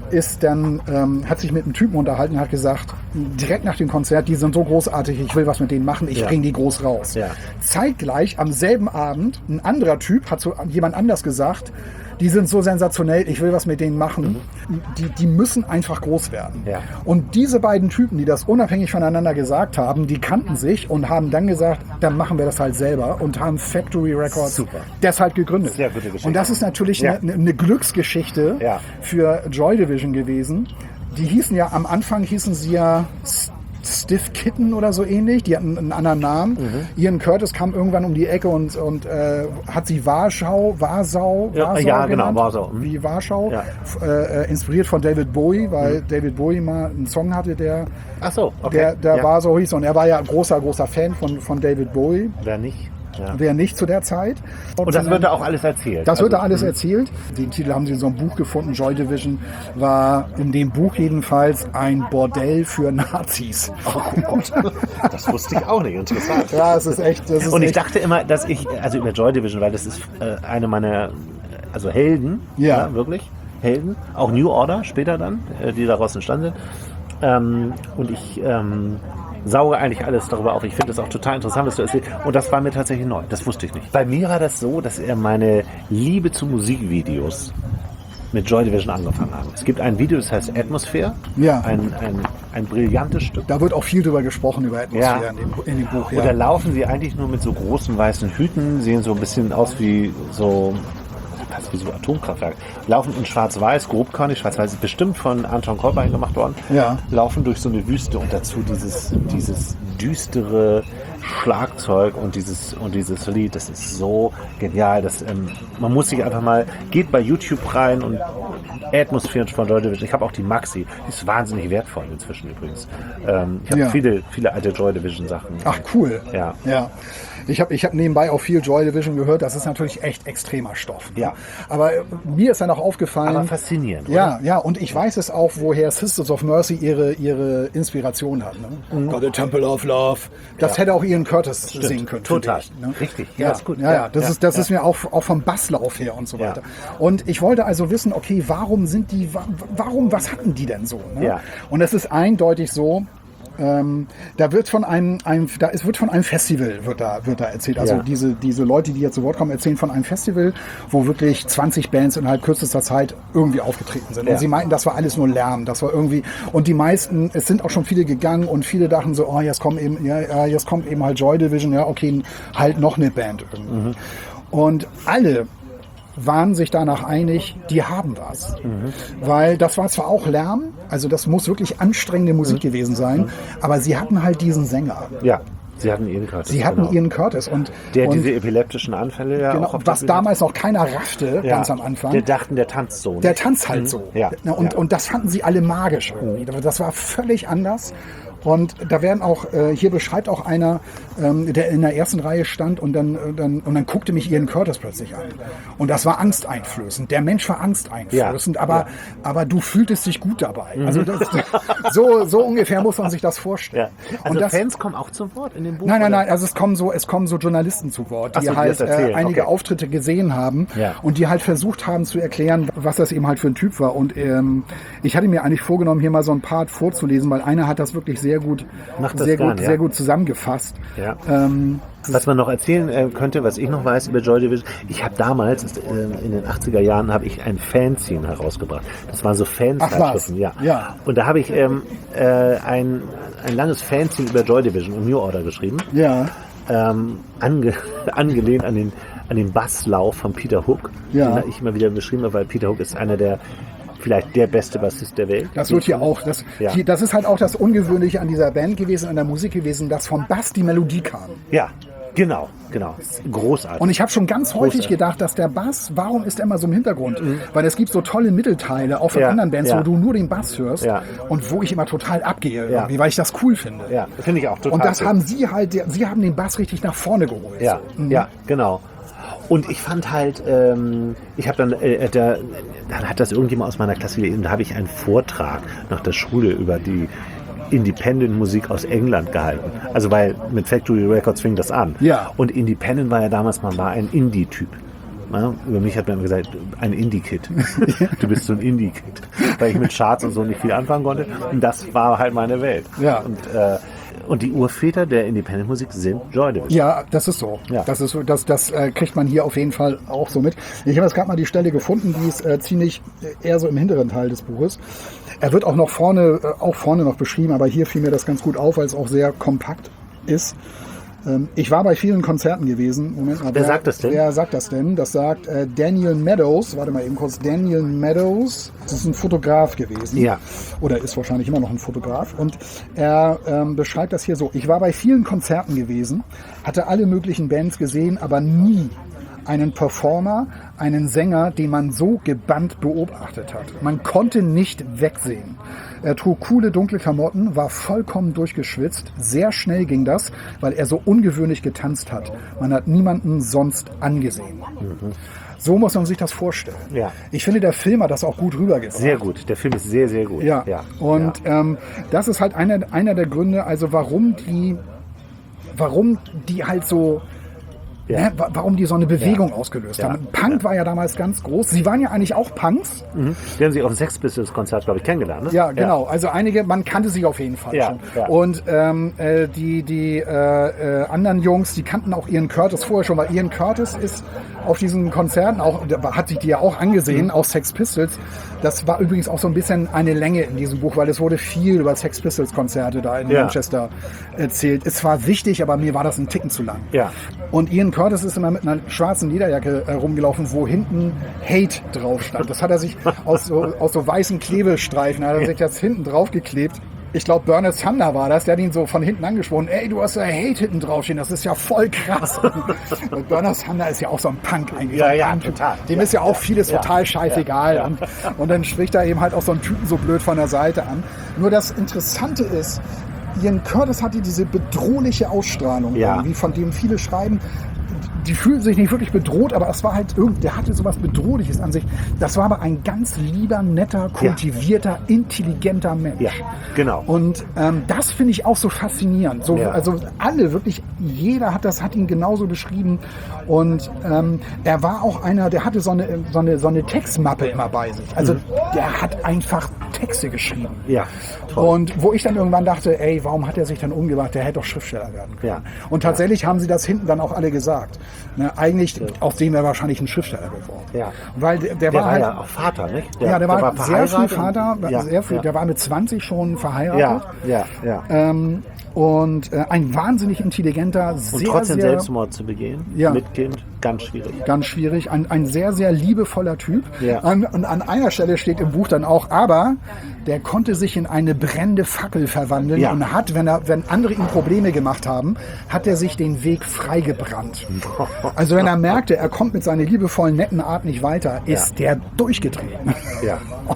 hat sich mit einem Typen unterhalten und hat gesagt, direkt nach dem Konzert, die sind so großartig, ich will was mit denen machen, ich bringe die groß raus. Ja. Zeitgleich am selben Abend, ein anderer Typ hat zu jemand anders gesagt, die sind so sensationell, ich will was mit denen machen. Die müssen einfach groß werden. Ja. Und diese beiden Typen, die das unabhängig voneinander gesagt haben, die kannten sich und haben dann gesagt, dann machen wir das halt selber und haben Factory Records deshalb gegründet. Sehr gute Geschichte. Und das ist natürlich eine Glücksgeschichte für Joy Division gewesen. Die am Anfang hießen sie ja Stiff Kitten oder so ähnlich. Die hatten einen anderen Namen. Ian Curtis kam irgendwann um die Ecke und hat sie Warschau genau, genannt, Warschau. wie Warschau. Ja. Inspiriert von David Bowie, weil David Bowie mal einen Song hatte, der okay. der Warschau hieß. Und er war ja großer Fan von David Bowie. Wer nicht? Ja. Wer nicht zu der Zeit. Und das wird da auch alles erzählt. Das wird da alles erzählt. Den Titel haben sie in so einem Buch gefunden. Joy Division war in dem Buch jedenfalls ein Bordell für Nazis. Oh Gott, das wusste ich auch nicht. Interessant. Ja, es ist echt. Und ich dachte immer, dass also über Joy Division, weil das ist eine meiner Helden, Ja. wirklich Helden, auch New Order später dann, die daraus entstanden sind. Und ich sauge eigentlich alles darüber auf. Ich finde das auch total interessant, was du erzählst. Und das war mir tatsächlich neu. Das wusste ich nicht. Bei mir war das so, dass meine Liebe zu Musikvideos mit Joy Division angefangen haben. Es gibt ein Video, das heißt Atmosphere. Ja. Ein brillantes Stück. Da wird auch viel drüber gesprochen, über Atmosphäre Ja. in dem Buch. Und da laufen sie eigentlich nur mit so großen weißen Hüten, sehen so ein bisschen aus wie so Atomkraftwerk. Laufen in schwarz-weiß, grobkörnig, schwarz-weiß ist bestimmt von Anton Corbijn gemacht worden. Ja. Laufen durch so eine Wüste und dazu dieses düstere Schlagzeug und dieses Lied, das ist so genial. Man muss sich einfach mal, geht bei YouTube rein und Atmosphären von Joy Division. Ich habe auch die Maxi, die ist wahnsinnig wertvoll inzwischen übrigens. Ich habe viele alte Joy Division Sachen. Ach, cool. Ja. Ich hab nebenbei auch viel Joy Division gehört. Das ist natürlich echt extremer Stoff. Ne? Ja. Aber mir ist dann auch aufgefallen. Aber faszinierend, oder? Ja. Und ich weiß es auch, woher Sisters of Mercy ihre Inspiration hat. Ne? Got a Temple of Love. Das hätte auch Ian Curtis singen können. Total. Ich, ne? Richtig. Ja, ist gut. Ja. Das ist mir auch vom Basslauf her und so weiter. Und ich wollte also wissen, okay, was hatten die denn so? Ne? Ja. Und es ist eindeutig so, da wird von einem Festival wird da erzählt. Also diese Leute, die jetzt zu Wort kommen, erzählen von einem Festival, wo wirklich 20 Bands innerhalb kürzester Zeit irgendwie aufgetreten sind. Und sie meinten, das war alles nur Lärm. Das war irgendwie, und die meisten, es sind auch schon viele gegangen und viele dachten so, jetzt kommt eben halt Joy Division, ja, okay, halt noch eine Band irgendwie. Und alle waren sich danach einig, die haben was. Weil das war zwar auch Lärm, also das muss wirklich anstrengende Musik gewesen sein, aber sie hatten halt diesen Sänger. Ja, sie hatten Ian Curtis. Und diese epileptischen Anfälle auch was damals noch keiner raffte, ganz am Anfang. Der dachten, der tanzt so. Der tanzt halt so. Ja. Und das fanden sie alle magisch irgendwie. Das war völlig anders. Und da werden auch, hier beschreibt auch einer, der in der ersten Reihe stand und dann guckte mich Ian Curtis plötzlich an. Und das war angsteinflößend. Der Mensch war angsteinflößend, aber du fühltest dich gut dabei. Also so ungefähr muss man sich das vorstellen. Ja. Also und Fans kommen auch zu Wort in dem Buch? Nein, also es kommen so Journalisten zu Wort, die halt einige Auftritte gesehen haben und die halt versucht haben zu erklären, was das eben halt für ein Typ war. Und ich hatte mir eigentlich vorgenommen, hier mal so ein Part vorzulesen, weil einer hat das wirklich sehr gut zusammengefasst. Ja. Was man noch erzählen könnte, was ich noch weiß über Joy Division, ich habe damals, in den 80er Jahren, habe ich ein Fanzine herausgebracht. Das waren so Fanzeitschriften. Ja. Und da habe ich ein langes Fanzine über Joy Division und New Order geschrieben. Ja. Angelehnt an den Basslauf von Peter Hook, den ich immer wieder beschrieben habe, weil Peter Hook ist einer der vielleicht der beste Bassist der Welt. Das wird hier auch, das ist halt auch das Ungewöhnliche an dieser Band gewesen, an der Musik gewesen, dass vom Bass die Melodie kam. Ja, genau. Großartig. Und ich habe schon ganz häufig gedacht, dass der Bass, warum ist er immer so im Hintergrund? Weil es gibt so tolle Mittelteile, auch von anderen Bands, wo du nur den Bass hörst und wo ich immer total abgehe, irgendwie, weil ich das cool finde. Ja, finde ich auch total. Und das haben sie haben den Bass richtig nach vorne geholt. Ja, ja, genau. Und ich fand halt, ich habe dann hat das irgendjemand aus meiner Klasse gelesen, da habe ich einen Vortrag nach der Schule über die Independent-Musik aus England gehalten. Also weil mit Factory Records fing das an. Ja. Und Independent war ja damals, man war ein Indie-Typ. Ja, über mich hat man immer gesagt, ein Indie-Kid. Du bist so ein Indie-Kid. Weil ich mit Charts und so nicht viel anfangen konnte. Und das war halt meine Welt. Ja. Und die Urväter der Independent-Musik sind Joy Division. Ja, das ist so. Ja. Das kriegt man hier auf jeden Fall auch so mit. Ich habe jetzt gerade mal die Stelle gefunden, die ist ziemlich eher so im hinteren Teil des Buches. Er wird auch noch vorne noch beschrieben, aber hier fiel mir das ganz gut auf, weil es auch sehr kompakt ist. Ich war bei vielen Konzerten gewesen. Moment mal, Wer sagt das denn? Wer sagt das denn? Das sagt Daniel Meadows. Warte mal eben kurz. Daniel Meadows. Das ist ein Fotograf gewesen. Ja. Oder ist wahrscheinlich immer noch ein Fotograf. Und er beschreibt das hier so. Ich war bei vielen Konzerten gewesen, hatte alle möglichen Bands gesehen, aber nie einen Performer, einen Sänger, den man so gebannt beobachtet hat. Man konnte nicht wegsehen. Er trug coole, dunkle Klamotten, war vollkommen durchgeschwitzt. Sehr schnell ging das, weil er so ungewöhnlich getanzt hat. Man hat niemanden sonst angesehen. So muss man sich das vorstellen. Ja. Ich finde, der Film hat das auch gut rübergebracht. Sehr gut. Der Film ist sehr, sehr gut. Ja. Und das ist halt einer der Gründe, also warum die halt so... Ja. Ne, warum die so eine Bewegung ausgelöst haben. Punk war ja damals ganz groß. Sie waren ja eigentlich auch Punks. Die haben sich auf dem Sex Pistols Konzert, glaube ich, kennengelernt. Ne? Ja, genau. Also einige, man kannte sie auf jeden Fall schon. Ja. Und die anderen Jungs, die kannten auch Ian Curtis vorher schon, weil Ian Curtis ist auf diesen Konzerten auch, hat sich die ja auch angesehen, auch Sex Pistols. Das war übrigens auch so ein bisschen eine Länge in diesem Buch, weil es wurde viel über Sex Pistols Konzerte da in Manchester erzählt. Es war wichtig, aber mir war das ein Ticken zu lang. Ja. Und Ian Curtis ist immer mit einer schwarzen Lederjacke rumgelaufen, wo hinten Hate drauf stand. Das hat er sich aus so weißen Klebestreifen, hat er sich das hinten drauf geklebt. Ich glaube, Bernard Sumner war das, der hat ihn so von hinten angesprochen. Ey, du hast da Hate hinten draufstehen, das ist ja voll krass. Und Bernard Sumner ist ja auch so ein Punk eigentlich. Ja, total. Dem ist ja auch vieles total scheißegal. Ja. Und dann spricht er eben halt auch so einen Typen so blöd von der Seite an. Nur das Interessante ist, Ian Curtis hatte diese bedrohliche Ausstrahlung, irgendwie, von dem viele schreiben. Die fühlten sich nicht wirklich bedroht, aber es war halt der hatte sowas Bedrohliches an sich. Das war aber ein ganz lieber, netter, kultivierter, intelligenter Mensch. Ja, genau. Und das finde ich auch so faszinierend. So, also alle, wirklich jeder hat ihn genauso beschrieben. Und er war auch einer, der hatte so eine Textmappe immer bei sich. Also der hat einfach Texte geschrieben. Ja, toll. Und wo ich dann irgendwann dachte, ey, warum hat er sich dann umgebracht? Der hätte doch Schriftsteller werden können. Ja. Und tatsächlich haben sie das hinten dann auch alle gesagt. Ne, eigentlich, aus dem wäre wahrscheinlich ein Schriftsteller geworden. Ja. Weil der war halt ja auch Vater, nicht? Der war sehr früh Vater, sehr früh. Der war mit 20 schon verheiratet. Ja. Und ein wahnsinnig intelligenter, und trotzdem Selbstmord zu begehen, mit Kind, ganz schwierig. Ganz schwierig. Ein sehr, sehr liebevoller Typ. Ja. Und an einer Stelle steht im Buch dann auch, aber der konnte sich in eine brennende Fackel verwandeln und hat, wenn andere ihm Probleme gemacht haben, hat er sich den Weg freigebrannt. Also wenn er merkte, er kommt mit seiner liebevollen, netten Art nicht weiter, ist der durchgetreten. Ja.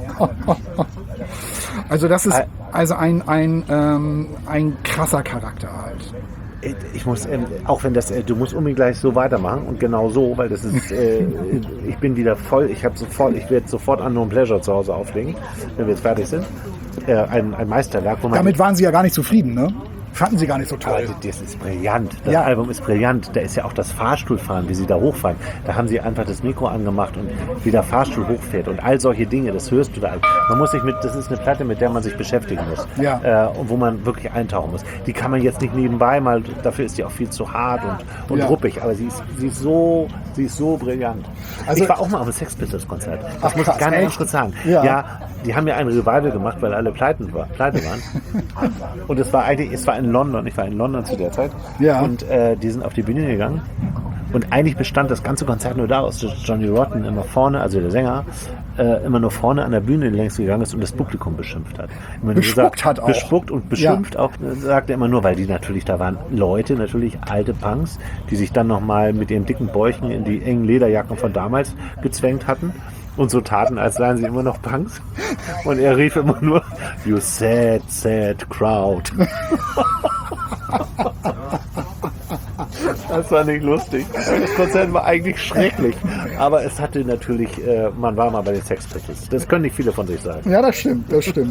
Also das ist ein krasser Charakter halt. Ich muss, auch wenn das, du musst unbedingt gleich so weitermachen und genau so, weil das ist, ich bin wieder voll, ich werde sofort Unknown Pleasure zu Hause auflegen, wenn wir jetzt fertig sind. Ein Meisterwerk. Damit waren Sie ja gar nicht zufrieden, ne? Fanden Sie gar nicht so toll. Also, das ist brillant. Das Album ist brillant. Da ist ja auch das Fahrstuhlfahren, wie sie da hochfahren. Da haben sie einfach das Mikro angemacht und wie der Fahrstuhl hochfährt und all solche Dinge, das hörst du da. Man muss sich das ist eine Platte, mit der man sich beschäftigen muss. Und wo man wirklich eintauchen muss. Die kann man jetzt nicht nebenbei mal, dafür ist die auch viel zu hart und ruppig, aber sie ist so brillant. Also, ich war auch mal auf einem Sex Pistols Konzert. Das muss ich gar nicht kurz sagen. Ja, die haben ja ein Revival gemacht, weil alle pleite waren. Und es war in London, ich war in London zu der Zeit und die sind auf die Bühne gegangen und eigentlich bestand das ganze Konzert nur daraus, dass Johnny Rotten immer vorne, also der Sänger, immer nur vorne an der Bühne längs gegangen ist und das Publikum beschimpft hat. Bespuckt und beschimpft auch, sagt er immer nur, weil die natürlich, da waren Leute, natürlich alte Punks, die sich dann nochmal mit ihren dicken Bäuchen in die engen Lederjacken von damals gezwängt hatten. Und so taten, als seien sie immer noch Punks. Und er rief immer nur, you sad, sad crowd. Das war nicht lustig. Das Konzert war eigentlich schrecklich. Aber es hatte natürlich, man war mal bei den Sex Pistols. Das können nicht viele von sich sagen. Ja, das stimmt.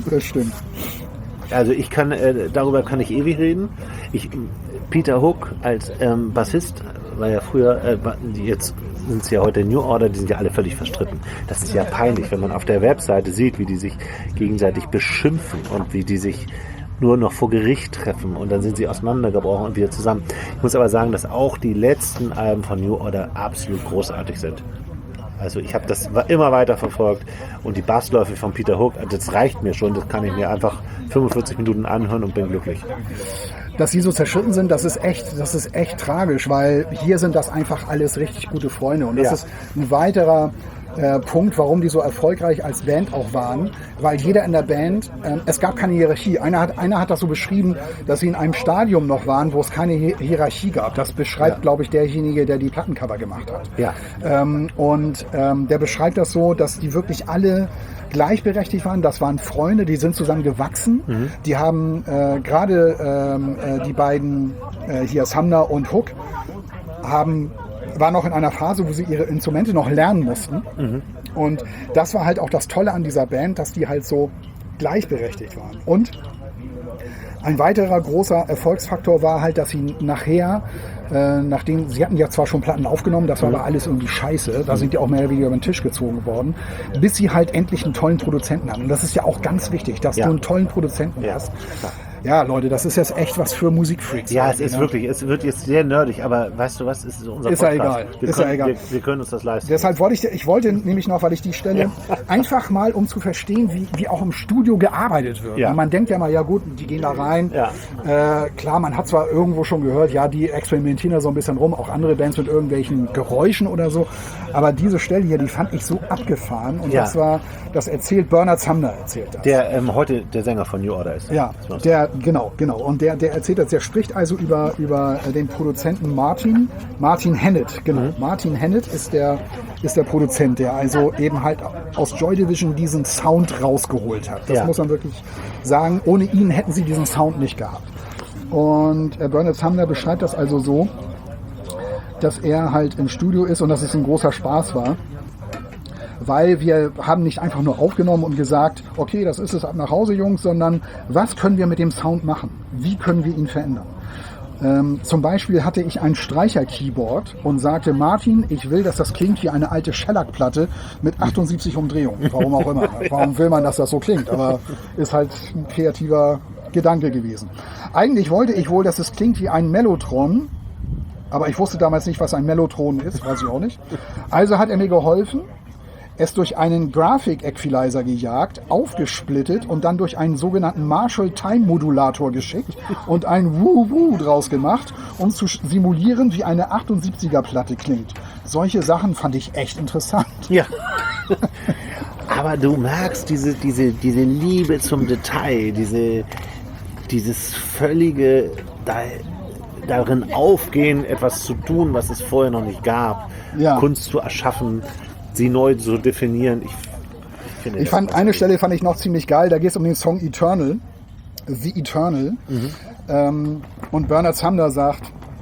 Also darüber kann ich ewig reden. Peter Hook als Bassist war ja früher, jetzt sind es ja heute New Order, die sind ja alle völlig verstritten. Das ist ja peinlich, wenn man auf der Webseite sieht, wie die sich gegenseitig beschimpfen und wie die sich nur noch vor Gericht treffen und dann sind sie auseinandergebrochen und wieder zusammen. Ich muss aber sagen, dass auch die letzten Alben von New Order absolut großartig sind. Also ich habe das immer weiter verfolgt und die Bassläufe von Peter Hook, das reicht mir schon, das kann ich mir einfach 45 Minuten anhören und bin glücklich. dass sie so zerschritten sind, das ist echt tragisch, weil hier sind das einfach alles richtig gute Freunde. Und das ist ein weiterer Punkt, warum die so erfolgreich als Band auch waren, weil jeder in der Band, es gab keine Hierarchie. Einer hat das so beschrieben, dass sie in einem Stadium noch waren, wo es keine Hierarchie gab. Das beschreibt, glaube ich, derjenige, der die Plattencover gemacht hat. Ja. Der beschreibt das so, dass die wirklich alle gleichberechtigt waren. Das waren Freunde, die sind zusammen gewachsen. Die haben gerade die beiden hier, Sumner und Hook, waren noch in einer Phase, wo sie ihre Instrumente noch lernen mussten. Und das war halt auch das Tolle an dieser Band, dass die halt so gleichberechtigt waren. Und ein weiterer großer Erfolgsfaktor war halt, dass sie nachher, nachdem, sie hatten ja zwar schon Platten aufgenommen, das war aber alles irgendwie scheiße, da sind die auch mehr oder weniger über den Tisch gezogen worden, bis sie halt endlich einen tollen Produzenten hatten. Und das ist ja auch ganz wichtig, dass du einen tollen Produzenten hast. Ja, Leute, das ist jetzt echt was für Musikfreaks. Ja, es ist wirklich, es wird jetzt sehr nerdig, aber weißt du was, es ist unser Podcast. Ist ja egal. Wir können uns das leisten. Deshalb ich wollte nämlich noch, weil ich die Stelle einfach mal, um zu verstehen, wie auch im Studio gearbeitet wird. Ja. Und man denkt ja mal, ja gut, die gehen da rein. Ja. Klar, man hat zwar irgendwo schon gehört, ja, die experimentieren da so ein bisschen rum, auch andere Bands mit irgendwelchen Geräuschen oder so. Aber diese Stelle hier, die fand ich so abgefahren. Und das erzählt Bernard Sumner, erzählt das. Der heute der Sänger von New Order ist. Ja, Genau. Und der erzählt das, der spricht also über den Produzenten Martin Hannett. Genau. Martin Hannett ist der Produzent, der also eben halt aus Joy Division diesen Sound rausgeholt hat. Das muss man wirklich sagen. Ohne ihn hätten sie diesen Sound nicht gehabt. Und Bernard Sumner beschreibt das also so, dass er halt im Studio ist und dass es ein großer Spaß war. Weil wir haben nicht einfach nur aufgenommen und gesagt, okay, das ist es, ab nach Hause, Jungs, sondern was können wir mit dem Sound machen? Wie können wir ihn verändern? Zum Beispiel hatte ich ein Streicher-Keyboard und sagte, Martin, ich will, dass das klingt wie eine alte Shellac-Platte mit 78 Umdrehungen. Warum auch immer. Warum will man, dass das so klingt? Aber ist halt ein kreativer Gedanke gewesen. Eigentlich wollte ich wohl, dass es klingt wie ein Mellotron, aber ich wusste damals nicht, was ein Mellotron ist, weiß ich auch nicht. Also hat er mir geholfen, es durch einen Graphic-Equalizer gejagt, aufgesplittet und dann durch einen sogenannten Marshall-Time-Modulator geschickt und ein Woo-Woo draus gemacht, um zu simulieren, wie eine 78er-Platte klingt. Solche Sachen fand ich echt interessant. Ja. Aber du merkst diese Liebe zum Detail, dieses völlige darin aufgehen, etwas zu tun, was es vorher noch nicht gab, Kunst zu erschaffen, sie neu zu definieren. Ich fand eine Stelle fand ich noch ziemlich geil. Da geht es um den Song Eternal, The Eternal. Und Bernard Sumner sagt: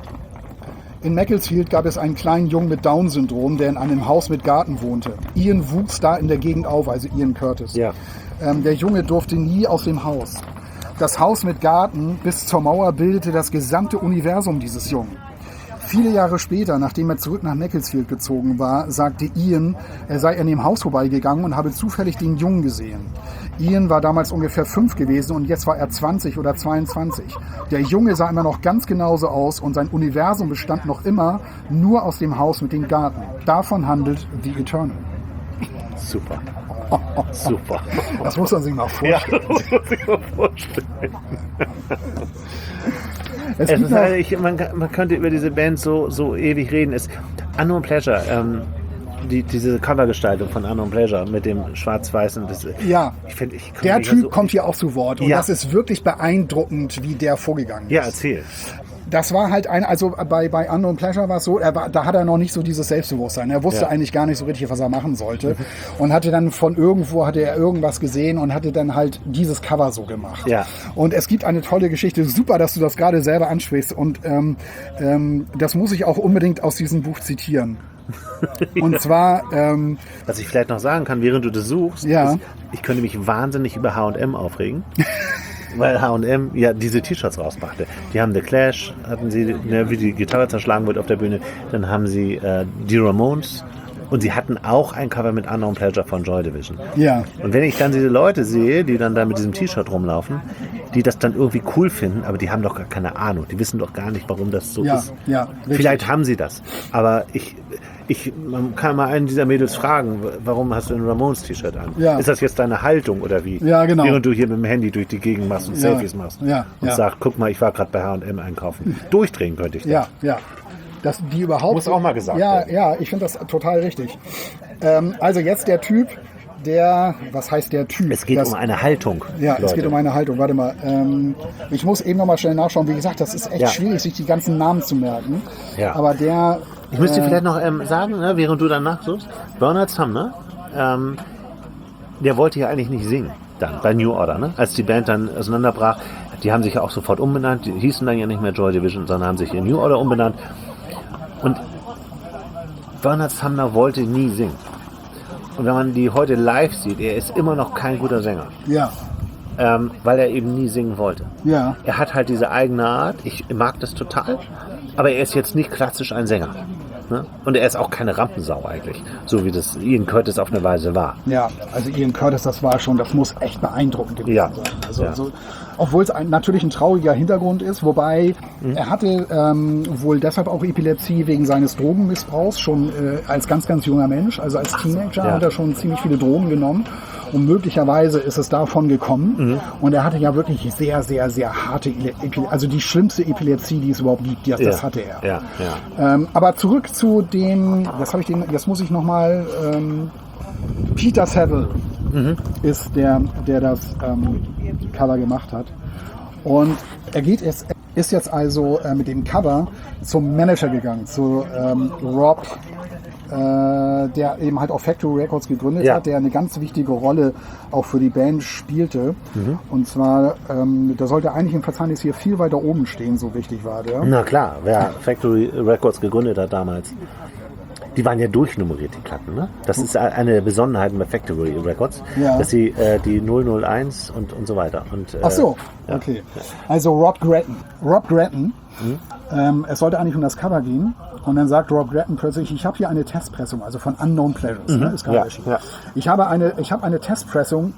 In Macclesfield gab es einen kleinen Jungen mit Down-Syndrom, der in einem Haus mit Garten wohnte. Ian wuchs da in der Gegend auf, also Ian Curtis. Ja. Der Junge durfte nie aus dem Haus. Das Haus mit Garten bis zur Mauer bildete das gesamte Universum dieses Jungen. Viele Jahre später, nachdem er zurück nach Macclesfield gezogen war, sagte Ian, er sei an dem Haus vorbeigegangen und habe zufällig den Jungen gesehen. Ian war damals ungefähr 5 gewesen und jetzt war er 20 oder 22. Der Junge sah immer noch ganz genauso aus und sein Universum bestand noch immer nur aus dem Haus mit dem Garten. Davon handelt The Eternal. Super. Super. Das muss man sich mal vorstellen. Ja, das muss man sich mal vorstellen. Man könnte über diese Band so ewig reden. Unknown Pleasure, diese Covergestaltung von Unknown Pleasure mit dem schwarz-weißen. Der Typ kommt hier auch zu Wort und das ist wirklich beeindruckend, wie der vorgegangen ist. Ja, erzähl. Das war halt bei Unknown Pleasure war es so, da hat er noch nicht so dieses Selbstbewusstsein. Er wusste eigentlich gar nicht so richtig, was er machen sollte. Und hatte dann hatte er irgendwas gesehen und hatte dann halt dieses Cover so gemacht. Ja. Und es gibt eine tolle Geschichte. Super, dass du das gerade selber ansprichst. Und das muss ich auch unbedingt aus diesem Buch zitieren. Und zwar... was ich vielleicht noch sagen kann, während du das suchst, ist, ich könnte mich wahnsinnig über H&M aufregen. Weil H&M diese T-Shirts rausbrachte. Die haben The Clash, hatten sie, wie die Gitarre zerschlagen wird auf der Bühne. Dann haben sie die Ramones und sie hatten auch ein Cover mit Unknown Pleasure von Joy Division. Ja. Und wenn ich dann diese Leute sehe, die dann da mit diesem T-Shirt rumlaufen, die das dann irgendwie cool finden, aber die haben doch gar keine Ahnung. Die wissen doch gar nicht, warum das so ist. Ja, vielleicht haben sie das. Aber Man kann mal einen dieser Mädels fragen, warum hast du ein Ramones-T-Shirt an? Ja. Ist das jetzt deine Haltung oder wie? Ja, genau. Während du hier mit dem Handy durch die Gegend machst und Ja. Selfies machst. Ja, Und ja. sagst, guck mal, ich war gerade bei H&M einkaufen. Durchdrehen könnte ich das. Ja, ja. Dass die überhaupt. Muss auch mal gesagt ja, werden. Ja, ich finde das total richtig. Also jetzt der Typ, was heißt der Typ? Es geht um eine Haltung. Ja, es Leute. geht um eine Haltung. Warte mal. Ich muss eben noch mal schnell nachschauen. Wie gesagt, das ist echt Ja. schwierig, sich die ganzen Namen zu merken. Ja. Aber der. Ich müsste dir vielleicht noch sagen, ne, während du dann nachsuchst, Bernard Sumner, der wollte ja eigentlich nicht singen, dann bei New Order, ne? Als die Band dann auseinanderbrach. Die haben sich ja auch sofort umbenannt, die hießen dann ja nicht mehr Joy Division, sondern haben sich in New Order umbenannt. Und Bernard Sumner wollte nie singen. Und wenn man die heute live sieht, er ist immer noch kein guter Sänger, Ja, weil er eben nie singen wollte. ja. Er hat halt diese eigene Art, ich mag das total, aber er ist jetzt nicht klassisch ein Sänger. Ne? Und er ist auch keine Rampensau eigentlich, so wie das Ian Curtis auf eine Weise war. Ja, also Ian Curtis, das muss echt beeindruckend gewesen Ja. sein. Also, Ja. obwohl es natürlich ein trauriger Hintergrund ist, wobei er hatte wohl deshalb auch Epilepsie wegen seines Drogenmissbrauchs, schon als ganz, ganz junger Mensch, also als Teenager ja. hat er schon ziemlich viele Drogen genommen und möglicherweise ist es davon gekommen und er hatte ja wirklich sehr, sehr, sehr harte Epilepsie, also die schlimmste Epilepsie, die es überhaupt gibt, das hatte er. Ja, ja. Aber zurück zu dem, jetzt muss ich nochmal, Peter Saville ist der das Cover gemacht hat. Und er ist jetzt also mit dem Cover zum Manager gegangen, zu Rob, der eben halt auch Factory Records gegründet Ja. hat, der eine ganz wichtige Rolle auch für die Band spielte. Und zwar, da sollte eigentlich im Verzeichnis hier viel weiter oben stehen, so wichtig war der. Na klar, wer Factory Records gegründet hat damals, die waren ja durchnummeriert, die Platten. Ne? Das ist eine der Besonderheiten bei Factory Records, Ja. dass sie die 001 und so weiter. Und, Ach so, ja. okay. Also Rob Gretton. Es sollte eigentlich um das Cover gehen. Und dann sagt Rob Gretton plötzlich, ich habe hier eine Testpressung, also von Unknown Pleasures. Ne, ist gerade Ja, erschienen. ja. Ich habe eine Testpressung.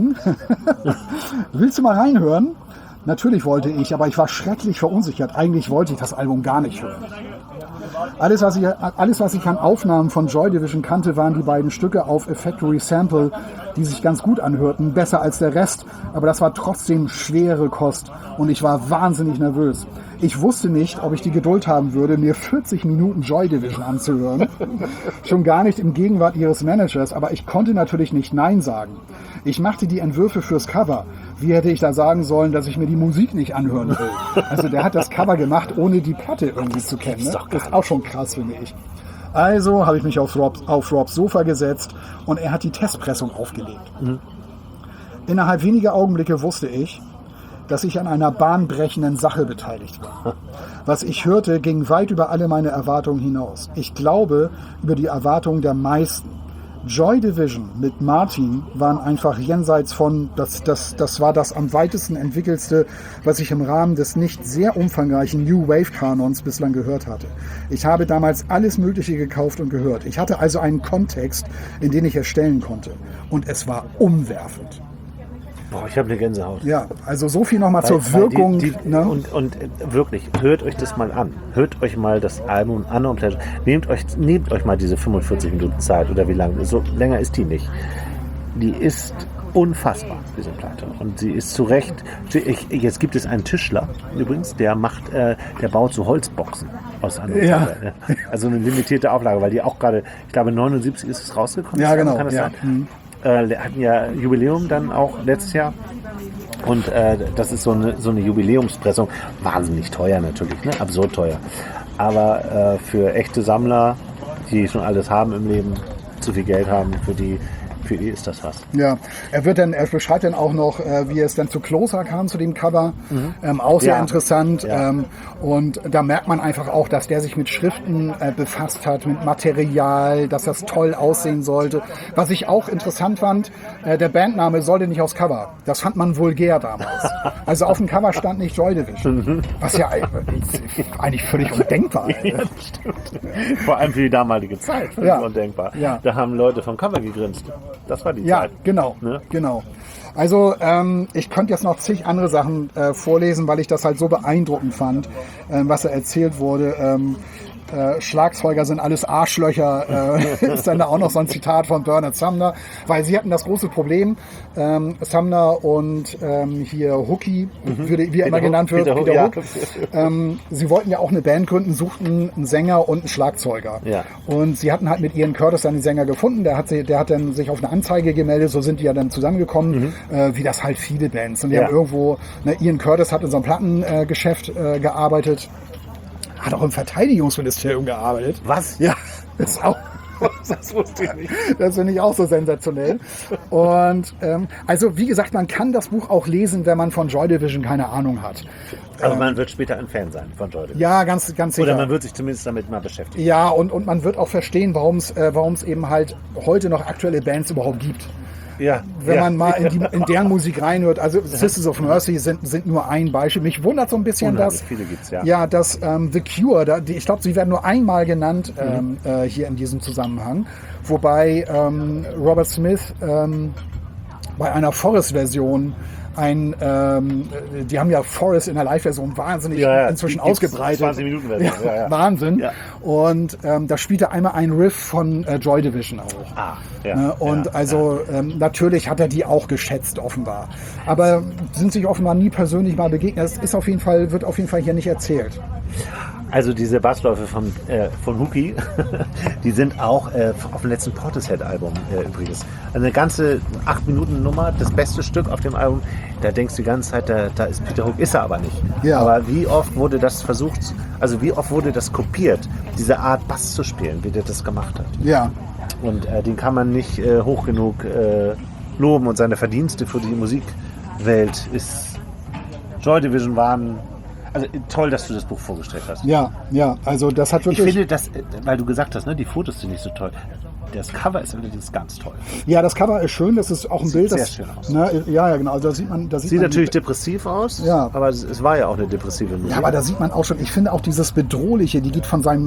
Willst du mal reinhören? Natürlich wollte ich, aber ich war schrecklich verunsichert. Eigentlich wollte ich das Album gar nicht hören. Alles, was ich an Aufnahmen von Joy Division kannte, waren die beiden Stücke auf A Factory Sample, die sich ganz gut anhörten, besser als der Rest, aber das war trotzdem schwere Kost und ich war wahnsinnig nervös. Ich wusste nicht, ob ich die Geduld haben würde, mir 40 Minuten Joy Division anzuhören. Schon gar nicht im Gegenwart ihres Managers, aber ich konnte natürlich nicht Nein sagen. Ich machte die Entwürfe fürs Cover. Wie hätte ich da sagen sollen, dass ich mir die Musik nicht anhören will? Also der hat das Cover gemacht, ohne die Platte irgendwie zu kennen. Ne? Das ist auch schon krass, finde ich. Also habe ich mich auf Robs Sofa gesetzt und er hat die Testpressung aufgelegt. Innerhalb weniger Augenblicke wusste ich, dass ich an einer bahnbrechenden Sache beteiligt war. Was ich hörte, ging weit über alle meine Erwartungen hinaus. Ich glaube, über die Erwartungen der meisten. Joy Division mit Martin waren einfach jenseits von, das war das am weitesten entwickelste, was ich im Rahmen des nicht sehr umfangreichen New Wave Kanons bislang gehört hatte. Ich habe damals alles Mögliche gekauft und gehört. Ich hatte also einen Kontext, in den ich erstellen konnte. Und es war umwerfend. Boah, ich habe eine Gänsehaut. Ja, also so viel nochmal zur Wirkung. Ne? Und wirklich, hört euch das mal an. Hört euch mal das Album Unknown Pleasure. Nehmt euch mal diese 45 Minuten Zeit oder wie lange. So länger ist die nicht. Die ist unfassbar, diese Platte. Und sie ist zu Recht. Jetzt gibt es einen Tischler übrigens, der baut so Holzboxen aus Unknown Ja. Pleasure. Also eine limitierte Auflage, weil die auch gerade, ich glaube 79 ist es rausgekommen. Ja, genau. Kann das Ja. sein? Hatten ja Jubiläum dann auch letztes Jahr und das ist so eine Jubiläumspressung, wahnsinnig teuer natürlich, ne? Absurd teuer, aber für echte Sammler, die schon alles haben im Leben, zu viel Geld haben, für die ist das was. Ja, er beschreibt dann auch noch, wie es dann zu Closer kam, zu dem Cover. Auch sehr interessant. Ja. Und da merkt man einfach auch, dass der sich mit Schriften befasst hat, mit Material, dass das toll aussehen sollte. Was ich auch interessant fand, der Bandname sollte nicht aufs Cover. Das fand man vulgär damals. Also auf dem Cover stand nicht Joy Division. Was ja eigentlich völlig undenkbar ist. Ja, das stimmt. Vor allem für die damalige Zeit, völlig undenkbar. Ja. Da haben Leute vom Cover gegrinst. Das war die Ja, Zeit. genau, Ne? genau. Also ich könnte jetzt noch zig andere Sachen vorlesen, weil ich das halt so beeindruckend fand, was da erzählt wurde. Schlagzeuger sind alles Arschlöcher, ist dann da auch noch so ein Zitat von Bernard Sumner, weil sie hatten das große Problem, Sumner und hier Hooky, wie er immer genannt wird, Peter Hook. Sie wollten ja auch eine Band gründen, suchten einen Sänger und einen Schlagzeuger. Ja. Und sie hatten halt mit Ian Curtis dann den Sänger gefunden, der hat dann sich auf eine Anzeige gemeldet, so sind die ja dann zusammengekommen, wie das halt viele Bands. Und die haben irgendwo, Ian Curtis hat in so einem Plattengeschäft gearbeitet, hat auch im Verteidigungsministerium gearbeitet. Was? Ja, ist auch. Das wusste ich nicht. Das finde ich auch so sensationell. Und also wie gesagt, man kann das Buch auch lesen, wenn man von Joy Division keine Ahnung hat. Aber man wird später ein Fan sein von Joy Division. Ja, ganz sicher. Oder man wird sich zumindest damit mal beschäftigen. Ja, und man wird auch verstehen, warum es eben halt heute noch aktuelle Bands überhaupt gibt. Ja, wenn man mal in deren Musik reinhört. Also Sisters of Mercy sind nur ein Beispiel. Mich wundert so ein bisschen, dass viele gibt's, dass The Cure, ich glaube, sie werden nur einmal genannt hier in diesem Zusammenhang. Wobei Robert Smith bei einer Forest-Version die haben ja Forest in der Live-Version wahnsinnig inzwischen ausgebreitet. 20 Minuten Version. Ja. Wahnsinn. Ja. Und da spielt er einmal ein Riff von Joy Division auch. Natürlich hat er die auch geschätzt, offenbar. Aber sind sich offenbar nie persönlich mal begegnet. Das ist wird auf jeden Fall hier nicht erzählt. Also diese Bassläufe von Hooky, die sind auch auf dem letzten Portishead-Album übrigens. Eine ganze 8-Minuten-Nummer, das beste Stück auf dem Album. Da denkst du die ganze Zeit, da ist Peter Hook, ist er aber nicht. Ja. Aber wie oft wurde das versucht, also wie oft wurde das kopiert, diese Art Bass zu spielen, wie der das gemacht hat. Ja. Und den kann man nicht hoch genug loben und seine Verdienste für die Musikwelt ist. Joy Division waren... Also toll, dass du das Buch vorgestellt hast. Ja, also das hat wirklich... Ich finde, weil du gesagt hast, die Fotos sind nicht so toll. Das Cover ist allerdings ganz toll. Ja, das Cover ist schön, das ist auch ein Bild, das sieht sehr schön aus. Ja, genau. Also sieht natürlich depressiv aus, aber es war ja auch eine depressive Musik. Ja, aber da sieht man auch schon, ich finde auch dieses Bedrohliche, die geht von seinem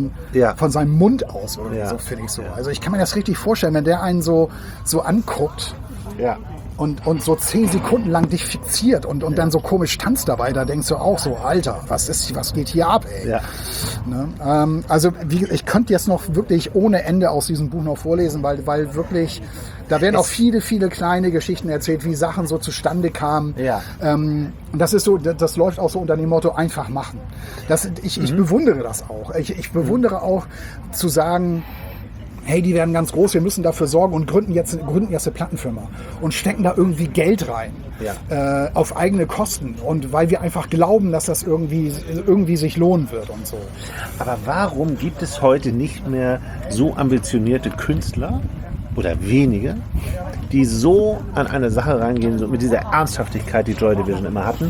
Mund aus, oder so, finde ich so. Ja. Also ich kann mir das richtig vorstellen, wenn der einen so anguckt. Ja. Und so 10 Sekunden lang dich fixiert und dann so komisch tanzt dabei, da denkst du auch so, Alter, was geht hier ab, ey? Ja. Ne? Also ich könnte jetzt noch wirklich ohne Ende aus diesem Buch noch vorlesen, weil wirklich, da werden auch viele, viele kleine Geschichten erzählt, wie Sachen so zustande kamen. Ja. Und das ist so, das läuft auch so unter dem Motto, einfach machen. Ich bewundere das auch. Ich bewundere auch zu sagen, hey, die werden ganz groß, wir müssen dafür sorgen und gründen jetzt eine Plattenfirma und stecken da irgendwie Geld rein auf eigene Kosten und weil wir einfach glauben, dass das irgendwie sich lohnen wird und so. Aber warum gibt es heute nicht mehr so ambitionierte Künstler oder wenige, die so an eine Sache reingehen, so mit dieser Ernsthaftigkeit, die Joy Division immer hatten?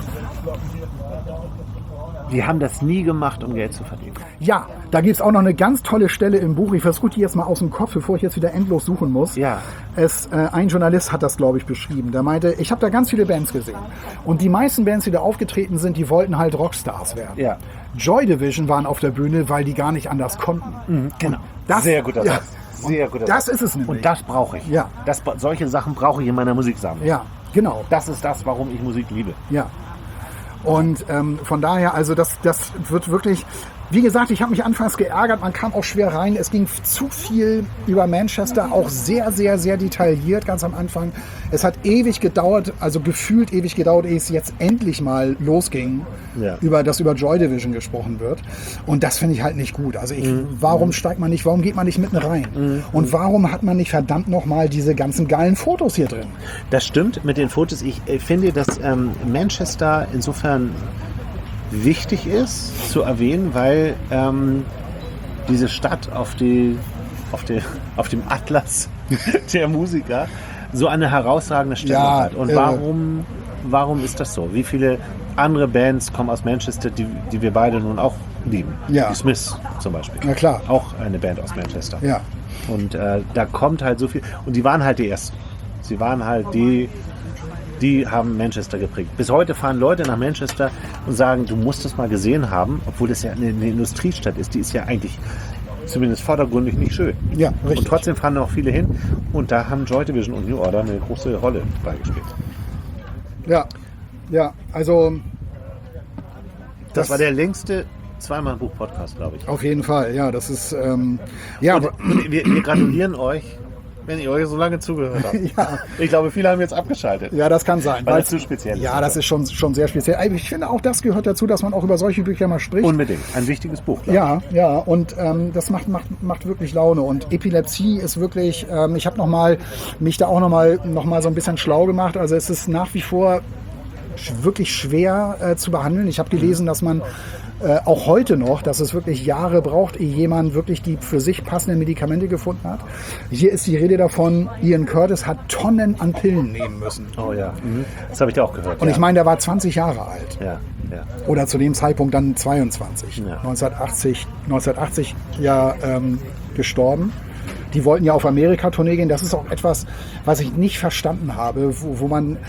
Die haben das nie gemacht, um Geld zu verdienen. Ja, da gibt es auch noch eine ganz tolle Stelle im Buch. Ich versuche die jetzt mal aus dem Kopf, bevor ich jetzt wieder endlos suchen muss. Ja. Ein Journalist hat das, glaube ich, beschrieben. Der meinte, ich habe da ganz viele Bands gesehen. Und die meisten Bands, die da aufgetreten sind, die wollten halt Rockstars werden. Ja. Joy Division waren auf der Bühne, weil die gar nicht anders konnten. Genau. Sehr guter Satz. Sehr guter Das Satz. ist es nämlich. Und das brauche ich. Ja. Solche Sachen brauche ich in meiner Musiksammlung. Ja, genau. Das ist das, warum ich Musik liebe. Ja. Und von daher, also das wird wirklich, wie gesagt, ich habe mich anfangs geärgert, man kam auch schwer rein, es ging zu viel über Manchester, auch sehr, sehr, sehr detailliert ganz am Anfang. Es hat ewig gedauert, also gefühlt ewig gedauert, ehe es jetzt endlich mal losging, über Joy Division gesprochen wird. Und das finde ich halt nicht gut. Also warum geht man nicht mitten rein? Und warum hat man nicht verdammt nochmal diese ganzen geilen Fotos hier drin? Das stimmt mit den Fotos. Ich finde, dass Manchester insofern wichtig ist zu erwähnen, weil diese Stadt auf dem Atlas der Musiker so eine herausragende Stellung hat. Und warum ist das so? Wie viele andere Bands kommen aus Manchester, die wir beide nun auch lieben? Ja. Die Smiths zum Beispiel. Na klar. Auch eine Band aus Manchester. Ja. Und da kommt halt so viel. Und die waren halt die Ersten. Sie waren halt die haben Manchester geprägt. Bis heute fahren Leute nach Manchester und sagen, du musst es mal gesehen haben, obwohl das ja eine Industriestadt ist. Die ist ja eigentlich zumindest vordergründig nicht schön. Ja, richtig. Und trotzdem fahren auch viele hin. Und da haben Joy Division und New Order eine große Rolle beigespielt. Ja, also... Das war der längste zweimal ein Buch-Podcast, glaube ich. Auf jeden Fall, ja, das ist, Und wir gratulieren euch, wenn ihr euch so lange zugehört habt. Ja. Ich glaube, viele haben jetzt abgeschaltet. ja, das kann sein. Weil es zu speziell ist. Ja, das ist schon sehr speziell. Aber ich finde auch, das gehört dazu, dass man auch über solche Bücher mal spricht. Unbedingt. Ein wichtiges Buch, glaube ich. Ja, und das macht wirklich Laune. Und Epilepsie ist wirklich, ich habe mich da auch noch mal so ein bisschen schlau gemacht. Also es ist nach wie vor wirklich schwer zu behandeln. Ich habe gelesen, dass man auch heute noch, dass es wirklich Jahre braucht, ehe jemand wirklich die für sich passenden Medikamente gefunden hat. Hier ist die Rede davon, Ian Curtis hat Tonnen an Pillen nehmen müssen. Oh ja, das habe ich da auch gehört. Und ich meine, der war 20 Jahre alt. Ja. Oder zu dem Zeitpunkt dann 22. Ja. 1980 gestorben. Die wollten ja auf Amerika-Tournee gehen. Das ist auch etwas, was ich nicht verstanden habe, wo man...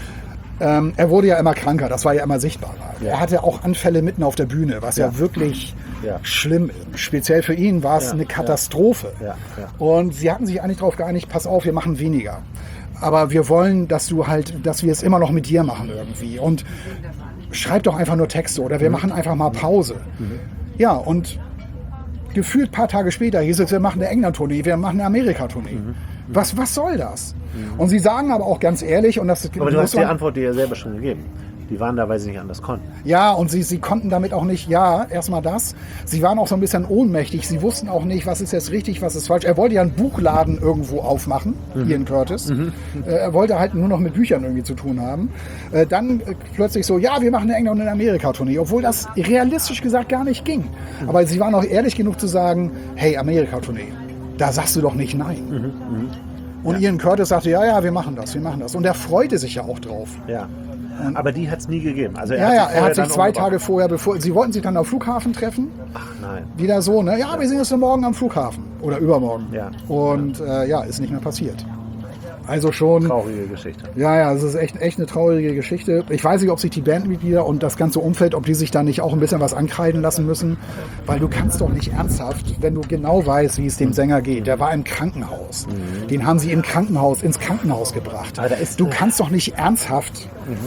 er wurde ja immer kranker, das war ja immer sichtbarer. Ja. Er hatte auch Anfälle mitten auf der Bühne, was ja wirklich schlimm ist. Speziell für ihn war es eine Katastrophe. Ja. Und sie hatten sich eigentlich darauf geeinigt, pass auf, wir machen weniger. Aber wir wollen, dass wir es immer noch mit dir machen irgendwie. Und schreib doch einfach nur Texte oder wir machen einfach mal Pause. Ja, und gefühlt ein paar Tage später hieß es, wir machen eine England-Tournee, wir machen eine Amerika-Tournee. Was soll das? Und sie sagen aber auch ganz ehrlich, und das Aber du hast die Antwort dir ja selber schon gegeben. Die waren da, weil sie nicht anders konnten. Ja, und sie konnten damit auch nicht, erstmal das. Sie waren auch so ein bisschen ohnmächtig. Sie wussten auch nicht, was ist jetzt richtig, was ist falsch. Er wollte ja einen Buchladen irgendwo aufmachen, Ian Curtis. Er wollte halt nur noch mit Büchern irgendwie zu tun haben. Dann plötzlich so, ja, wir machen eine England- und Amerika-Tournee, obwohl das realistisch gesagt gar nicht ging. Aber sie waren auch ehrlich genug zu sagen, hey, Amerika-Tournee, da sagst du doch nicht nein. Und Ian Curtis sagte, ja, wir machen das. Und er freute sich ja auch drauf. Ja. Aber die hat es nie gegeben. Also er hat sich 2 Tage vorher, sie wollten sich dann am Flughafen treffen. Ach nein. Wieder so, ne? Ja, wir sehen uns morgen am Flughafen. Oder übermorgen. Ja. Und ist nicht mehr passiert. Also schon... Traurige Geschichte. Ja, es ist echt eine traurige Geschichte. Ich weiß nicht, ob sich die Bandmitglieder und das ganze Umfeld, ob die sich da nicht auch ein bisschen was ankreiden lassen müssen. Weil du kannst doch nicht ernsthaft, wenn du genau weißt, wie es dem Sänger geht. Der war im Krankenhaus. Den haben sie ins Krankenhaus gebracht. Du kannst doch nicht ernsthaft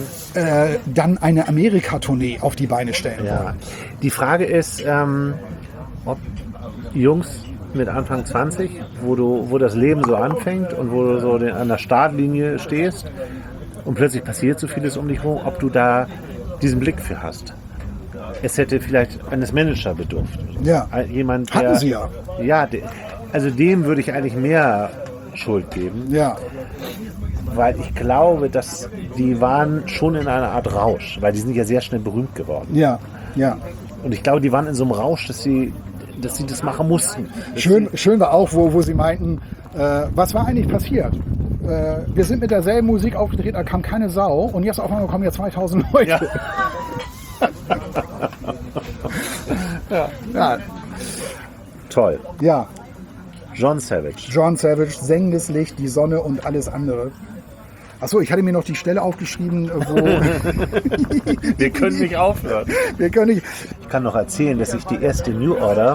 dann eine Amerika-Tournee auf die Beine stellen. Ja. Die Frage ist, ob Jungs mit Anfang 20, wo das Leben so anfängt und wo du so an der Startlinie stehst und plötzlich passiert so vieles um dich herum, ob du da diesen Blick für hast. Es hätte vielleicht eines Managers bedurft. Ja, jemand, hatten sie ja. Ja, also dem würde ich eigentlich mehr Schuld geben. Ja. Weil ich glaube, dass die waren schon in einer Art Rausch, weil die sind ja sehr schnell berühmt geworden. Ja. Und ich glaube, die waren in so einem Rausch, dass sie das machen mussten. Schön war auch, wo sie meinten, was war eigentlich passiert? Wir sind mit derselben Musik aufgetreten, da kam keine Sau und jetzt auf einmal kommen ja 2000 Leute. Ja. Toll. Ja. John Savage, Sengendes Licht, die Sonne und alles andere. Achso, ich hatte mir noch die Stelle aufgeschrieben, wo... Wir können nicht aufhören. Ich kann noch erzählen, dass ich die erste New Order,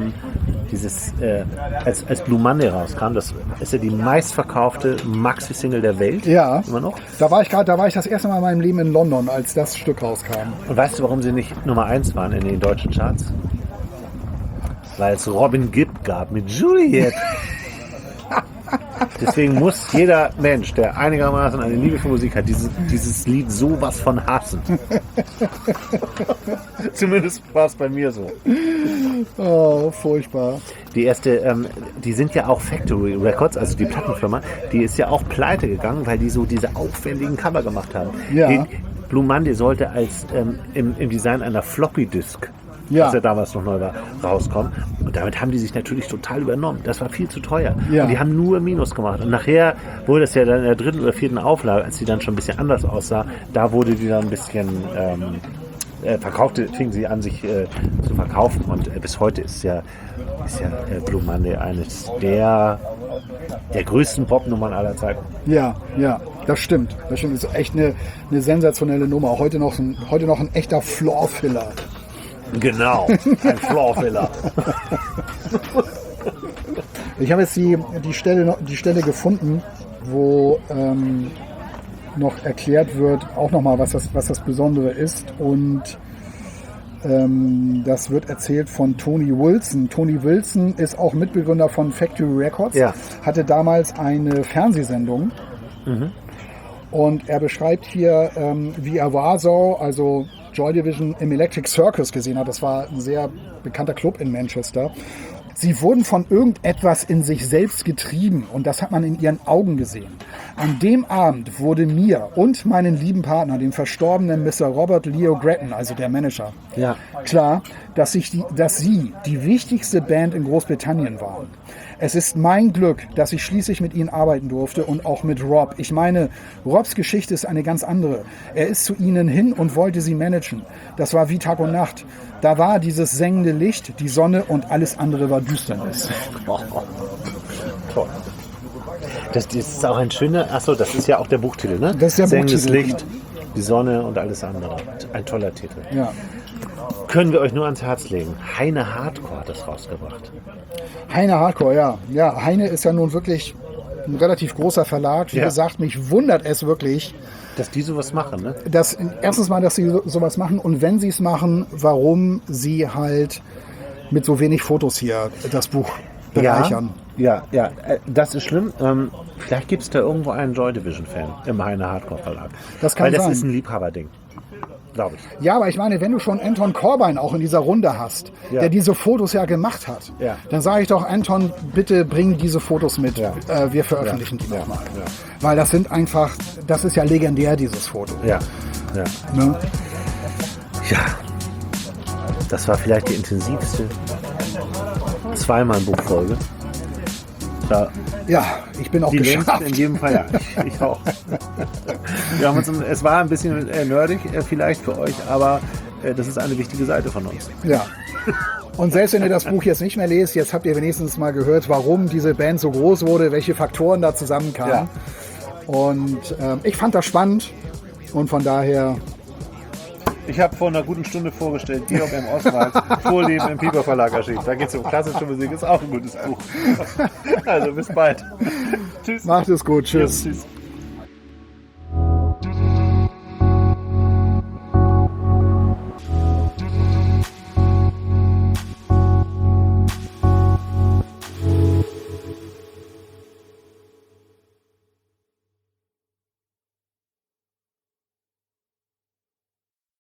als Blue Monday rauskam, das ist ja die meistverkaufte Maxi-Single der Welt. Ja, immer noch. Da war ich das erste Mal in meinem Leben in London, als das Stück rauskam. Und weißt du, warum sie nicht Nummer 1 waren in den deutschen Charts? Weil es Robin Gibb gab mit Juliet. Deswegen muss jeder Mensch, der einigermaßen eine Liebe für Musik hat, dieses Lied sowas von hassen. Zumindest war es bei mir so. Oh, furchtbar. Die erste, die sind ja auch Factory Records, also die Plattenfirma, die ist ja auch pleite gegangen, weil die so diese aufwendigen Cover gemacht haben. Ja. Blue Monday sollte als im Design einer Floppy Disk, was ja damals noch neu war, rauskommen. Und damit haben die sich natürlich total übernommen. Das war viel zu teuer. Ja. Und die haben nur Minus gemacht. Und nachher wurde es ja dann in der 3. oder 4. Auflage, als die dann schon ein bisschen anders aussah, da wurde die dann ein bisschen fingen sie an, sich zu verkaufen. Und bis heute ist ja Blue Monday eines der größten Popnummern aller Zeiten. Ja, das stimmt. Das ist echt eine sensationelle Nummer. Heute noch ein echter Floor-Filler. Genau, ein Floorfiller. Ich habe jetzt die Stelle gefunden, wo noch erklärt wird, auch nochmal, was das Besondere ist. Und Das wird erzählt von Tony Wilson. Tony Wilson ist auch Mitbegründer von Factory Records, hatte damals eine Fernsehsendung. Und er beschreibt hier, wie er Warsaw, also Joy Division, im Electric Circus gesehen hat. Das war ein sehr bekannter Club in Manchester. Sie wurden von irgendetwas in sich selbst getrieben und das hat man in ihren Augen gesehen. An dem Abend wurde mir und meinen lieben Partner, dem verstorbenen Mr. Robert Leo Gretton, also der Manager, klar, dass sie die wichtigste Band in Großbritannien waren. Es ist mein Glück, dass ich schließlich mit ihnen arbeiten durfte und auch mit Rob. Ich meine, Robs Geschichte ist eine ganz andere. Er ist zu ihnen hin und wollte sie managen. Das war wie Tag und Nacht. Da war dieses sengende Licht, die Sonne und alles andere war Düsternis. Toll. Das ist auch ein schöner, achso, das ist ja auch der Buchtitel, ne? Das ist der Sengendes Buchtitel, Licht, die Sonne und alles andere. Ein toller Titel. Ja. Können wir euch nur ans Herz legen. Heine Hardcore hat das rausgebracht. Heine Hardcore, ja. Ja, Heine ist ja nun wirklich ein relativ großer Verlag. Wie gesagt, mich wundert es wirklich, dass die sowas machen, ne? Erstens mal, dass sie sowas machen und wenn sie es machen, warum sie halt mit so wenig Fotos hier das Buch bereichern. Ja, das ist schlimm. Vielleicht gibt es da irgendwo einen Joy Division-Fan im Heine Hardcore Verlag. Das kann sein. Weil das ist ein Liebhaberding. Glaube ich. Ja, aber ich meine, wenn du schon Anton Corbijn auch in dieser Runde hast, der diese Fotos ja gemacht hat, dann sage ich doch, Anton, bitte bring diese Fotos mit. Wir veröffentlichen die nochmal. Ja. Weil das sind einfach, das ist ja legendär, dieses Foto. Ja. Ne? Ja. Das war vielleicht die intensivste zweimal Buchfolge. Ja, ich bin auch die geschafft. In jedem Fall, ja. Ich auch. Wir haben es war ein bisschen nerdig vielleicht für euch, aber das ist eine wichtige Seite von uns. Ja. Und selbst wenn ihr das Buch jetzt nicht mehr lest, jetzt habt ihr wenigstens mal gehört, warum diese Band so groß wurde, welche Faktoren da zusammenkamen. Ja. Und ich fand das spannend und von daher... Ich habe vor einer guten Stunde vorgestellt, Georg M. Oswald, Vorleben im Piper Verlag erschienen. Da geht es um klassische Musik, ist auch ein gutes Buch. Also bis bald. Tschüss. Macht es gut, tschüss. Ja, tschüss.